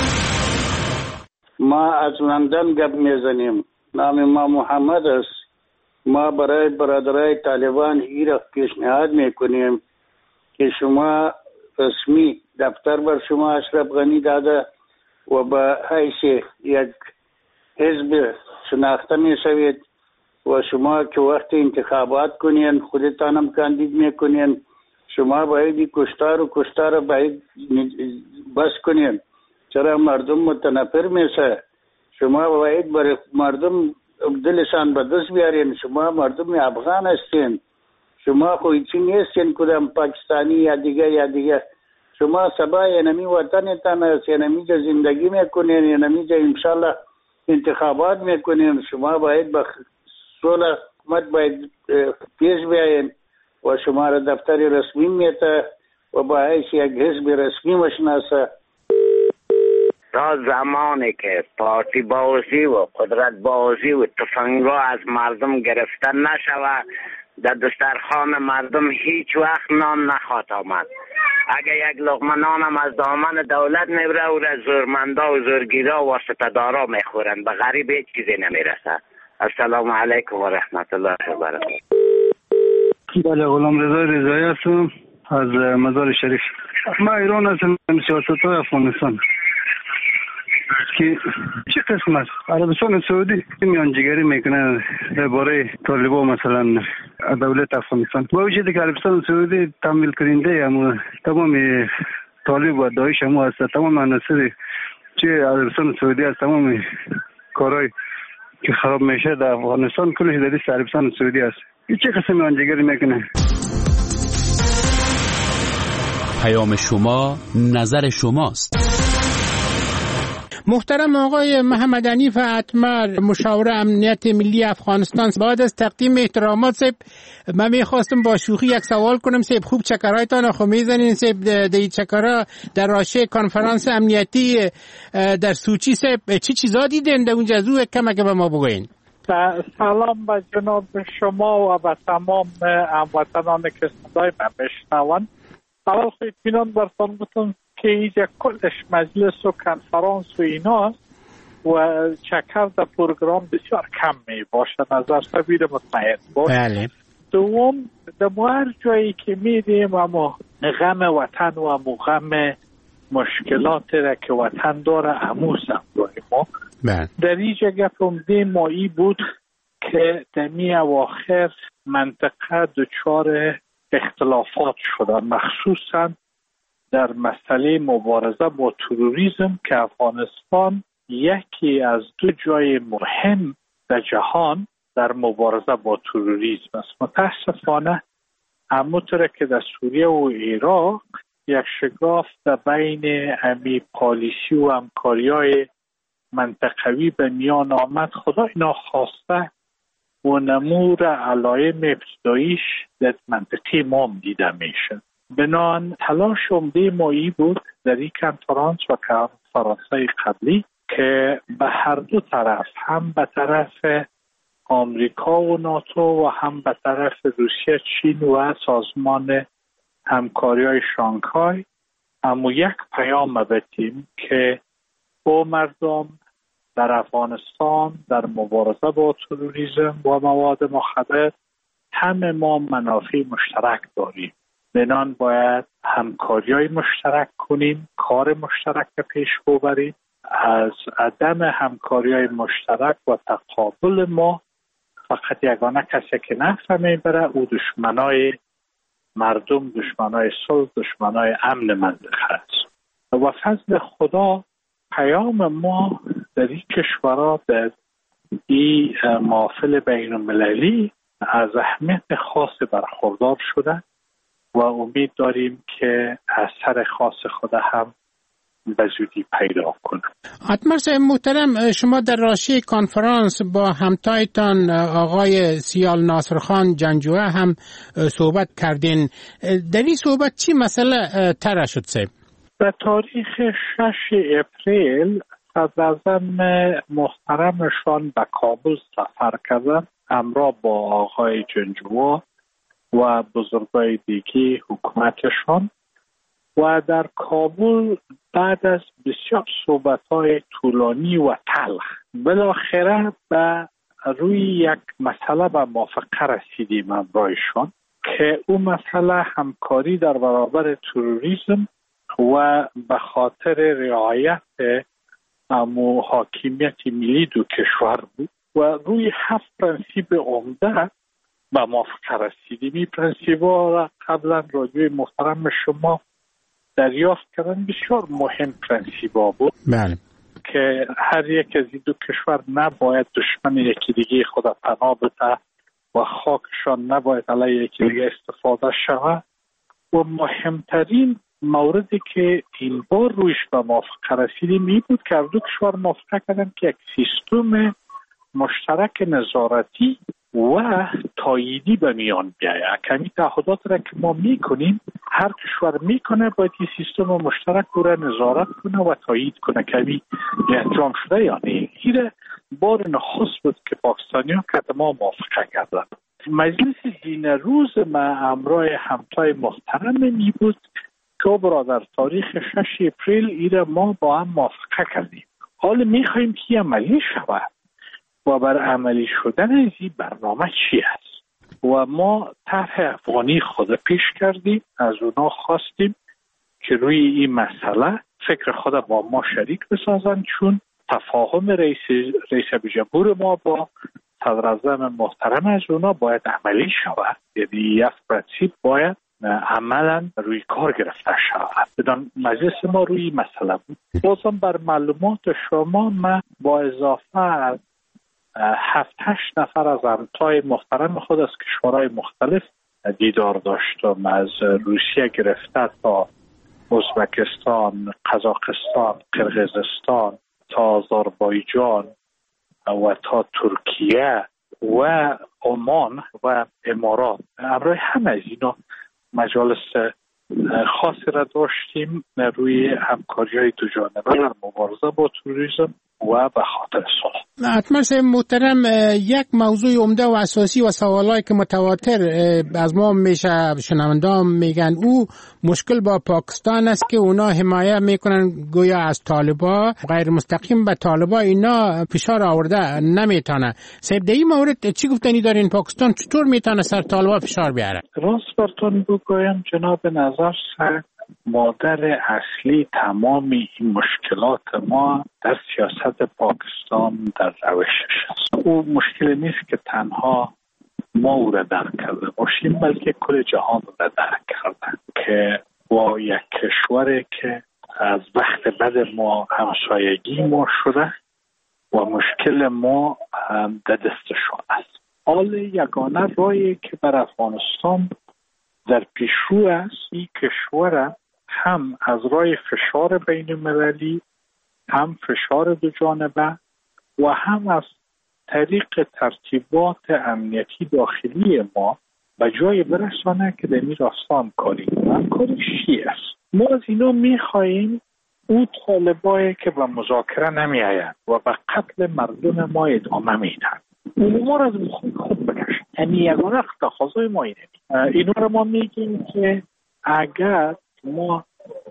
ما از لندن گپ میزنیم. نام ما محمد است. ما برای برادرای طالبان ایران پیشنهاد میکنیم که شما رسمی دفتر بر شما اشرف غنی داده و به حیث یک حزب شناخته میشوید و شما که وقت انتخابات کنین خودتانم کاندید میکنین شما باید کشتار و کشتار باید بس کنین چرا مردم متنفر میشه. شما باید برای مردم دلشان به دست بیارین. شما مردم افغان هستین. شما خو چی نیستین کدام پاکستانی یا دیگه یا دیگه. شما سبا ینمی وطنتان است ینمی جا زندگی میکنین ینمی جا انشالله انتخابات میکنین. شما باید به صلح حکومت باید پیش بیاین و شما را دفتر رسمی میته و با حیث یک حزب رسمی مشناسه. تا زمانی که پارتی بازی و قدرت بازی و تفنگا از مردم گرفته نشود در دسترخوان مردم هیچ وقت نان نخواهد آمد. اگر یک لقمه نانم از دامن دولت میبره او را زورمندا و زورگیرا و واسطه‌دارا میخورند به غریب هیچ چیزی نمیرسه. السلام علیکم و رحمت الله و برکاته. بله غلام رضا رضایی هستم از مزار شریف. ما ایران هستم سیاست های افغانستان که چه قسم است عربستان سعودی میانجیگری میکنه درباره طالبان مثلا دولت افغانستان با وجودی که عربستان سعودی تمویل کننده اما تمام طالب و داعش هم هست تمام عناصر چه عربستان سعودی است تمام کارهای که خراب میشه در افغانستان کلش در دست عربستان سعودی است. این چه قسم میانجیگری میکنه. پیام شما نظر شماست. محترم آقای محمد حنیف اتمر مشاور امنیت ملی افغانستان، بعد از تقدیم احترامات سیب من میخواستم با شوخی یک سوال کنم. سیب خوب چکرایتان خو میزنین سیب دی چکرا در راشه کنفرانس امنیتی در سوچی سیب چی چیزا دیدین در اونجا زو کمک به ما بگوین. سلام به جناب شما و به تمام هموطنان که صدای من بشنون. اول خو اطمینان برتان بتون که اینجا کلش مجلس و کنفرانس و ایناست و چکر در پروگرام بسیار کم می باشه نظر سبیر مطمئن باشه. بله. دوم در هر جایی که میدیم اما غم وطن و امو غم مشکلات را که وطن داره اموز هم داریم. بله. در اینجا گفتم دی مایی بود که دمی اواخر منطقه دچار اختلافات شده مخصوصا در مسئله مبارزه با تروریسم که افغانستان یکی از دو جای مهم در جهان در مبارزه با تروریسم است. متاسفانه همونطور که در سوریه و عراق یک شگاف در بین امی پالیسی و همکاری‌های منطقوی به میان آمد. خدا اینا خواسته و نمور علائم ابتداییش در منطقه ما دیده میشه. بنان تلاش عمده مایی بود در این کنفرانس و کنفرانس‌های قبلی که به هر دو طرف هم به طرف آمریکا و ناتو و هم به طرف روسیه، چین و سازمان همکاری‌های شانگهای اما یک پیام بدیم که با مردم در افغانستان در مبارزه با تروریسم و مواد مخدر همه ما منافع مشترک داریم. بنان باید همکاری‌های مشترک کنیم، کار مشترک پیش ببریم. از عدم همکاری‌های مشترک و تقابل ما فقط یگانه کسی که نفع میبره او دشمنای مردم، دشمنای صلح، دشمنای امن منطقه است. و فضل خدا پیام ما در این کشورها در این محافل بین المللی از اهمیت خاص برخوردار شده و امید داریم که اثر خاص خود هم به زودی پیدا کنه. اتمر صاحب محترم، شما در راشی کنفرانس با همتایتان آقای سیال ناصرخان جنجوه هم صحبت کردین. در این صحبت چی مسئله طرح شد صاحب؟ در تاریخ شش اپریل صدراعظم محترمشان به کابل سفر کردند همراه با آقای جنجوه و بزرگای دیگه حکومتشان و در کابل بعد از بسیار صحبت‌های طولانی و تلخ بالاخره به روی یک مسئله به موافقه رسیدیم همراهشان که اون مسئله همکاری در برابر تروریسم و به خاطر رعایت امو حاکمیت ملی دو کشور بود و روی هفت پرنسیپ عمده به موافقه رسیدیم. این پرنسیپ‌ها را قبلا راجع محترم شما دریافت کردن. بسیار مهم پرنسیپ‌ها بود. بله. که هر یک از این دو کشور نباید دشمن یکی دیگه خود پناه بده و خاکشان نباید علیه یکی دیگه استفاده شود و مهمترین موردی که این بار رویش به موافقه رسیدیم این بود که دو کشور موافقه کردن که یک سیستم مشترک نظارتی و تاییدی به میان بیاید. کمی تعهدات را که ما میکنیم هر کشور میکنه باید این سیستم مشترک رو نظارت کنه و تایید کنه کمی انجام شده یا نه. این بار نخست بود که پاکستانی ها که ما موافقه کردن. مجلس دین روز ما همراه همتای محترم می بود که برادر تاریخ شش اپریل ایره ما با هم موافقه کردیم. حالا میخواییم که عملی شود و بر عملی شدن از این برنامه چی است و ما طرح افغانی خود پیش کردیم. از اونا خواستیم که روی این مسئله فکر خود با ما شریک بسازن چون تفاهم رئیس رئیس جمهور ما با صدراعظم محترم از اونا باید عملی شود. یعنی یک پرنسیپ باید عملا روی کار گرفته شود. بدان مجلس ما روی مسئله بود. بازم بر معلومات شما من با اضافه از هفت هشت نفر از همتای محترم خود از کشورهای مختلف دیدار داشتم. از روسیه گرفته تا ازبکستان، قزاقستان، قرقیزستان تا آذربایجان و تا ترکیه و عمان و امارات. همراه همه از اینا مجالس خاصی را داشتیم روی همکاری‌های دو جانبه در مبارزه با تروریسم و به خاطر صلح. حتما صاحب محترم، یک موضوع عمده و اساسی و سوالایی که متواتر از ما میشه شنوندگان میگن او مشکل با پاکستان است که اونا حمایت میکنن گویا از طالبا، غیر مستقیم به طالبا اینا فشار آورده نمیتونه. صاحب در این مورد چی گفتنی دارین؟ پاکستان چطور میتونه سر طالبا فشار بیاره؟ راست براتون بگویم جناب نظر سر مادر اصلی تمام این مشکلات ما در سیاست پاکستان در روشش است. او مشکل نیست که تنها ما او را درک کرده باشیم بلکه کل جهان را درک کرده که با یک کشوری که از وقت بعد ما همسایگی ما شده و مشکل ما در دستشان است. حال یگانه راهی که بر افغانستان در پیشرو است این کشور هم از راه فشار بین المللی هم فشار دو جانبه و هم از طریق ترتیبات امنیتی داخلی ما به جای برسانه که در این راستا همکاری کنه. همکاری چی است؟ ما از اینا میخواییم او طالبایی که به مذاکره نمی آیند و به قتل مردم ما ادامه میدن اونو ما را از مخوب خوب بکشن. یعنی یگانه تقاضای ما اینه. اینا را ما میگیم که اگر ما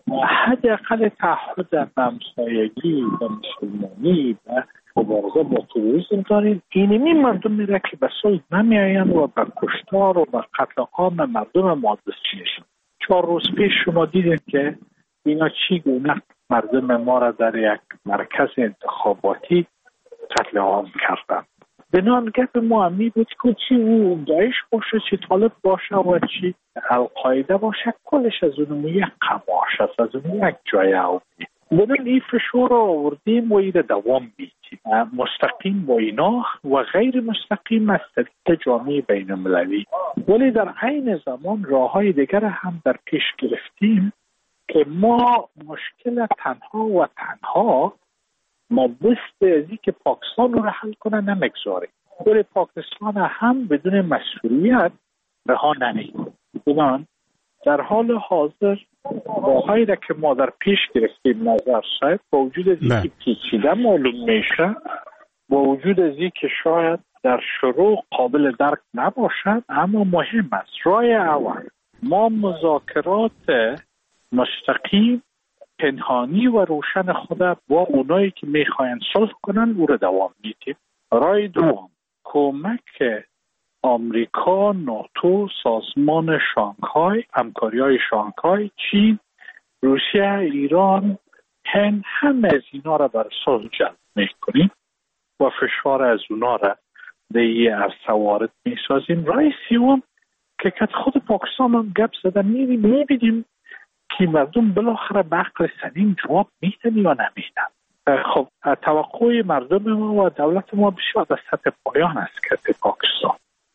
حداقل تعهد همسایگی و مسلمانی و مبارزه با تروریسم داریم، اینمی مردم میره که به صلح نمیآیند و به کشتار و به قتل عام مردم ما دست میشن. چهار روز پیش شما دیدید که اینا چی گونه مردم ما را در یک مرکز انتخاباتی قتل عام کردن. بنان گپ ما همی بود که چی او داعش باشه، چی طالب باشه و چی القاعده باشه، کلش از اونم یک قماش است، از اون یک جای آوردیم. بدون این فشار را آوردیم و این دوام میدیم، مستقیم با اینا و غیر مستقیم از طریق جامعه بین المللی. ولی در عین زمان راه های دیگر هم در پیش گرفتیم که ما مشکل تنها و تنها ما بست ازی که پاکستان رو حل کنه نمگذاریم، ولی پاکستان هم بدون مسئولیت رها نمیکنه. بدان در حال حاضر راهایی را که ما در پیش گرفتیم نظر صاحب، با وجود از اینکه پیچیده معلوم میشه، با وجود از اینکه شاید در شروع قابل درک نباشد، اما مهم است. راه اول ما مذاکرات مستقیم پنهانی و روشن خود با اونایی که میخواین صلح کنن او را دوام میدیم. راه دوم کمک آمریکا، ناتو، سازمان شانگهای، همکاری های شانگهای، چین، روسیه، ایران، هند، همه از اینا را بر صلح جلب میکنیم و فشار از اونا را به یه عرصه وارد میسازیم. راه سوم که خود پاکستان هم گپ زدن میبینیم که مردم بالاخره به عقل سلیم جواب میدن یا نمیدن. خب توقع مردم ما و دولت ما بسیار در سطح پایان است که پاکستان،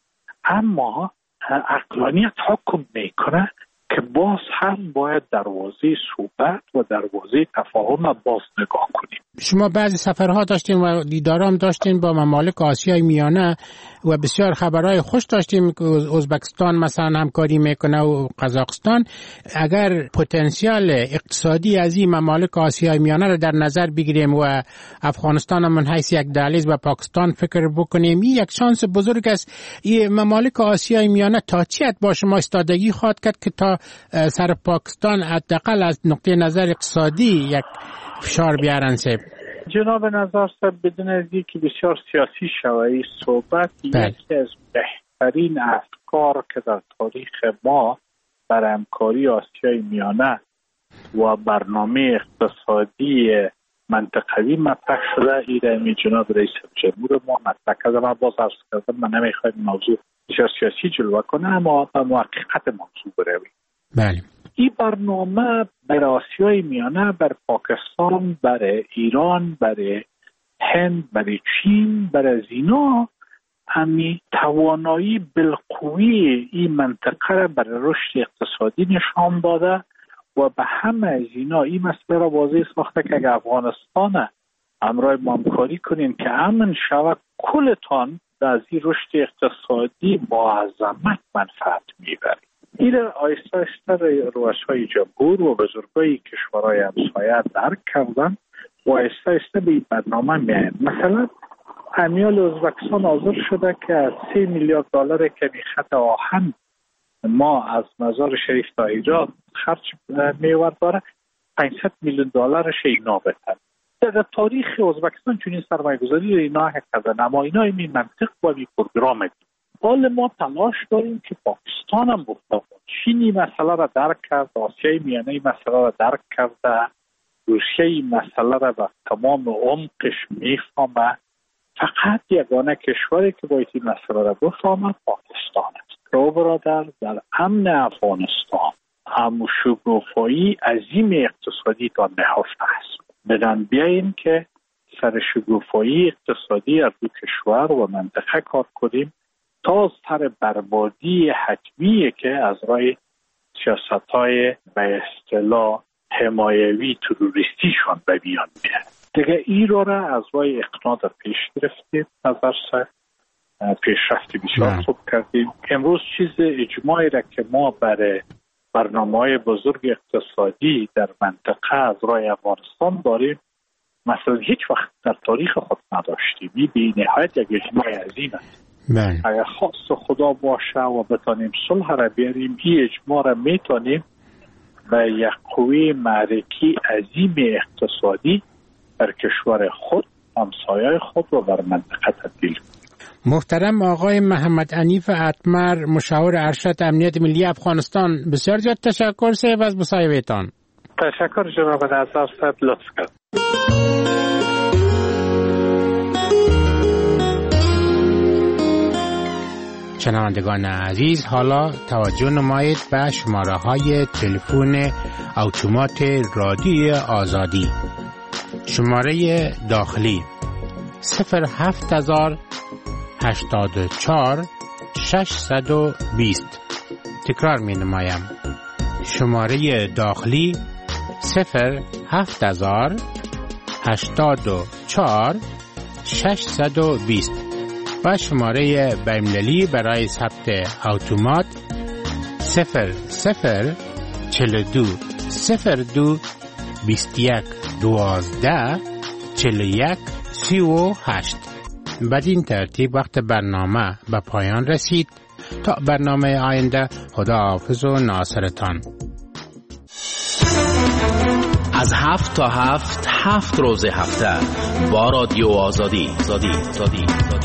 اما عقلانیت حکم میکنه که باز هم باید دروازه صحبت و دروازه تفاهم باز نگاه کنیم. شما بعضی سفرها داشتین و دیدارام داشتین با ممالک آسیای میانه و بسیار خبرهای خوش داشتیم که ازبکستان مثلا همکاری میکنه و قزاقستان. اگر پتانسیل اقتصادی از این ممالک آسیای میانه رو در نظر بگیریم و افغانستان من حیث یک دهلیز با پاکستان فکر بکنیم، این یک شانس بزرگ است. این ممالک آسیای میانه تا چی با شما استادگی خواهد کرد که تا سر پاکستان حداقل از نقطه نظر اقتصادی یک فشار بیارن سب. جناب نظر صاحب بدون از که بسیار سیاسی شوی صحبت یکی از بهترین افکار که در تاریخ ما بر همکاری آسیای میانه و برنامه اقتصادی منطقوی مطرح شده، ایرانی جناب رئیس جمهور ما مطرح کرده. من باز عرض کردم من نمیخوایم موضوع بسیار سیاسی جلوه کنه، اما به حقیقت موضوع برویم. بله. این برنامه برای آسیای میانه، برای پاکستان، برای ایران، برای هند، برای چین، برای اینا همین توانایی بالقوی این منطقه را برای رشد اقتصادی نشان داده و به همه از اینا این مسئله را واضح ساخته که اگر افغانستان همراه ما همکاری کنین که امن شود، کلتان از این رشد اقتصادی با عظمت منفعت میبرید. این آیسته آیسته رؤسای جمهور و بزرگای کشورهای همسایه درک کردن و آیسته آیسته به این برنامه میاید. مثلا امیال ازبکستان حاضر شده که از سه میلیارد دلار که خط آهن ما از مزار شریف تا ایجاد خرج میورد داره، پانصد میلیون دلارش اینا بتن. در تاریخ ازبکستان چنین سرمایه‌گذاری اینا کرده، اما اینا این منطق و این پروگرام دید. حال ما تلاش داریم که پاکستان هم بخدا چینی مسئله را درک کرد، آسیای میانه مسئله را درک کرده، روسیه این مسئله را به تمام عمقش میفهمه. فقط یگانه کشوری که باید این مسئله را بفهمه پاکستان است. رو برادر، در امن افغانستان هم شگوفایی عظیم اقتصادی تا نهفته است. بدان بیاییم که سر شگوفایی اقتصادی از دو کشور و منطقه کار کنیم تا سر بربادی حتمیه که از راه سیاست‌های به اصطلاح حمایوی تروریستیشون به بیان میاد. دیگه این رو را از راه اقناع در پیش گرفتیم، نظر سر پیشرفتی بسیار خوب کردیم. امروز چیز اجماعی را که ما برای برنامه‌های بزرگ اقتصادی در منطقه از راه افغانستان داریم مثلا هیچ وقت در تاریخ خود نداشتیم. این بی نهایت یک اجماع عظیم است. بله. اگر خواست خدا باشه و بتانیم صلح را بیاریم، این اجماع را میتونیم به یک قوه معرکی عظیم اقتصادی در کشور خود، همسایه خود و بر منطقه تبدیل کنیم. محترم آقای محمد عنیف اتمر، مشاور ارشد امنیت ملی افغانستان، بسیار زیاد تشکر صاحب از مصاحبهتان. تشکر جناب نظر صاحب، لطف کرد. شنوندگان عزیز، حالا توجه نمایید به شماره های تلفن اتومات رادیو آزادی. شماره داخلی صفر هفت هزار هشتاد و چهار ششصد و بیست. تکرار می نمایم. شماره داخلی صفر هفت هزار هشتاد و چهار ششصد و بیست و شماره بین‌المللی برای ثبت اتومات صفر صفر چهل و دو صفر دو بیست و یک دوازده چهل و یک سی و هشت. بدین ترتیب وقت برنامه به پایان رسید. تا برنامه آینده، خداحافظ و ناصرتان. از هفت تا هفت هفت روز هفته با رادیو آزادی. آزادی. آزادی.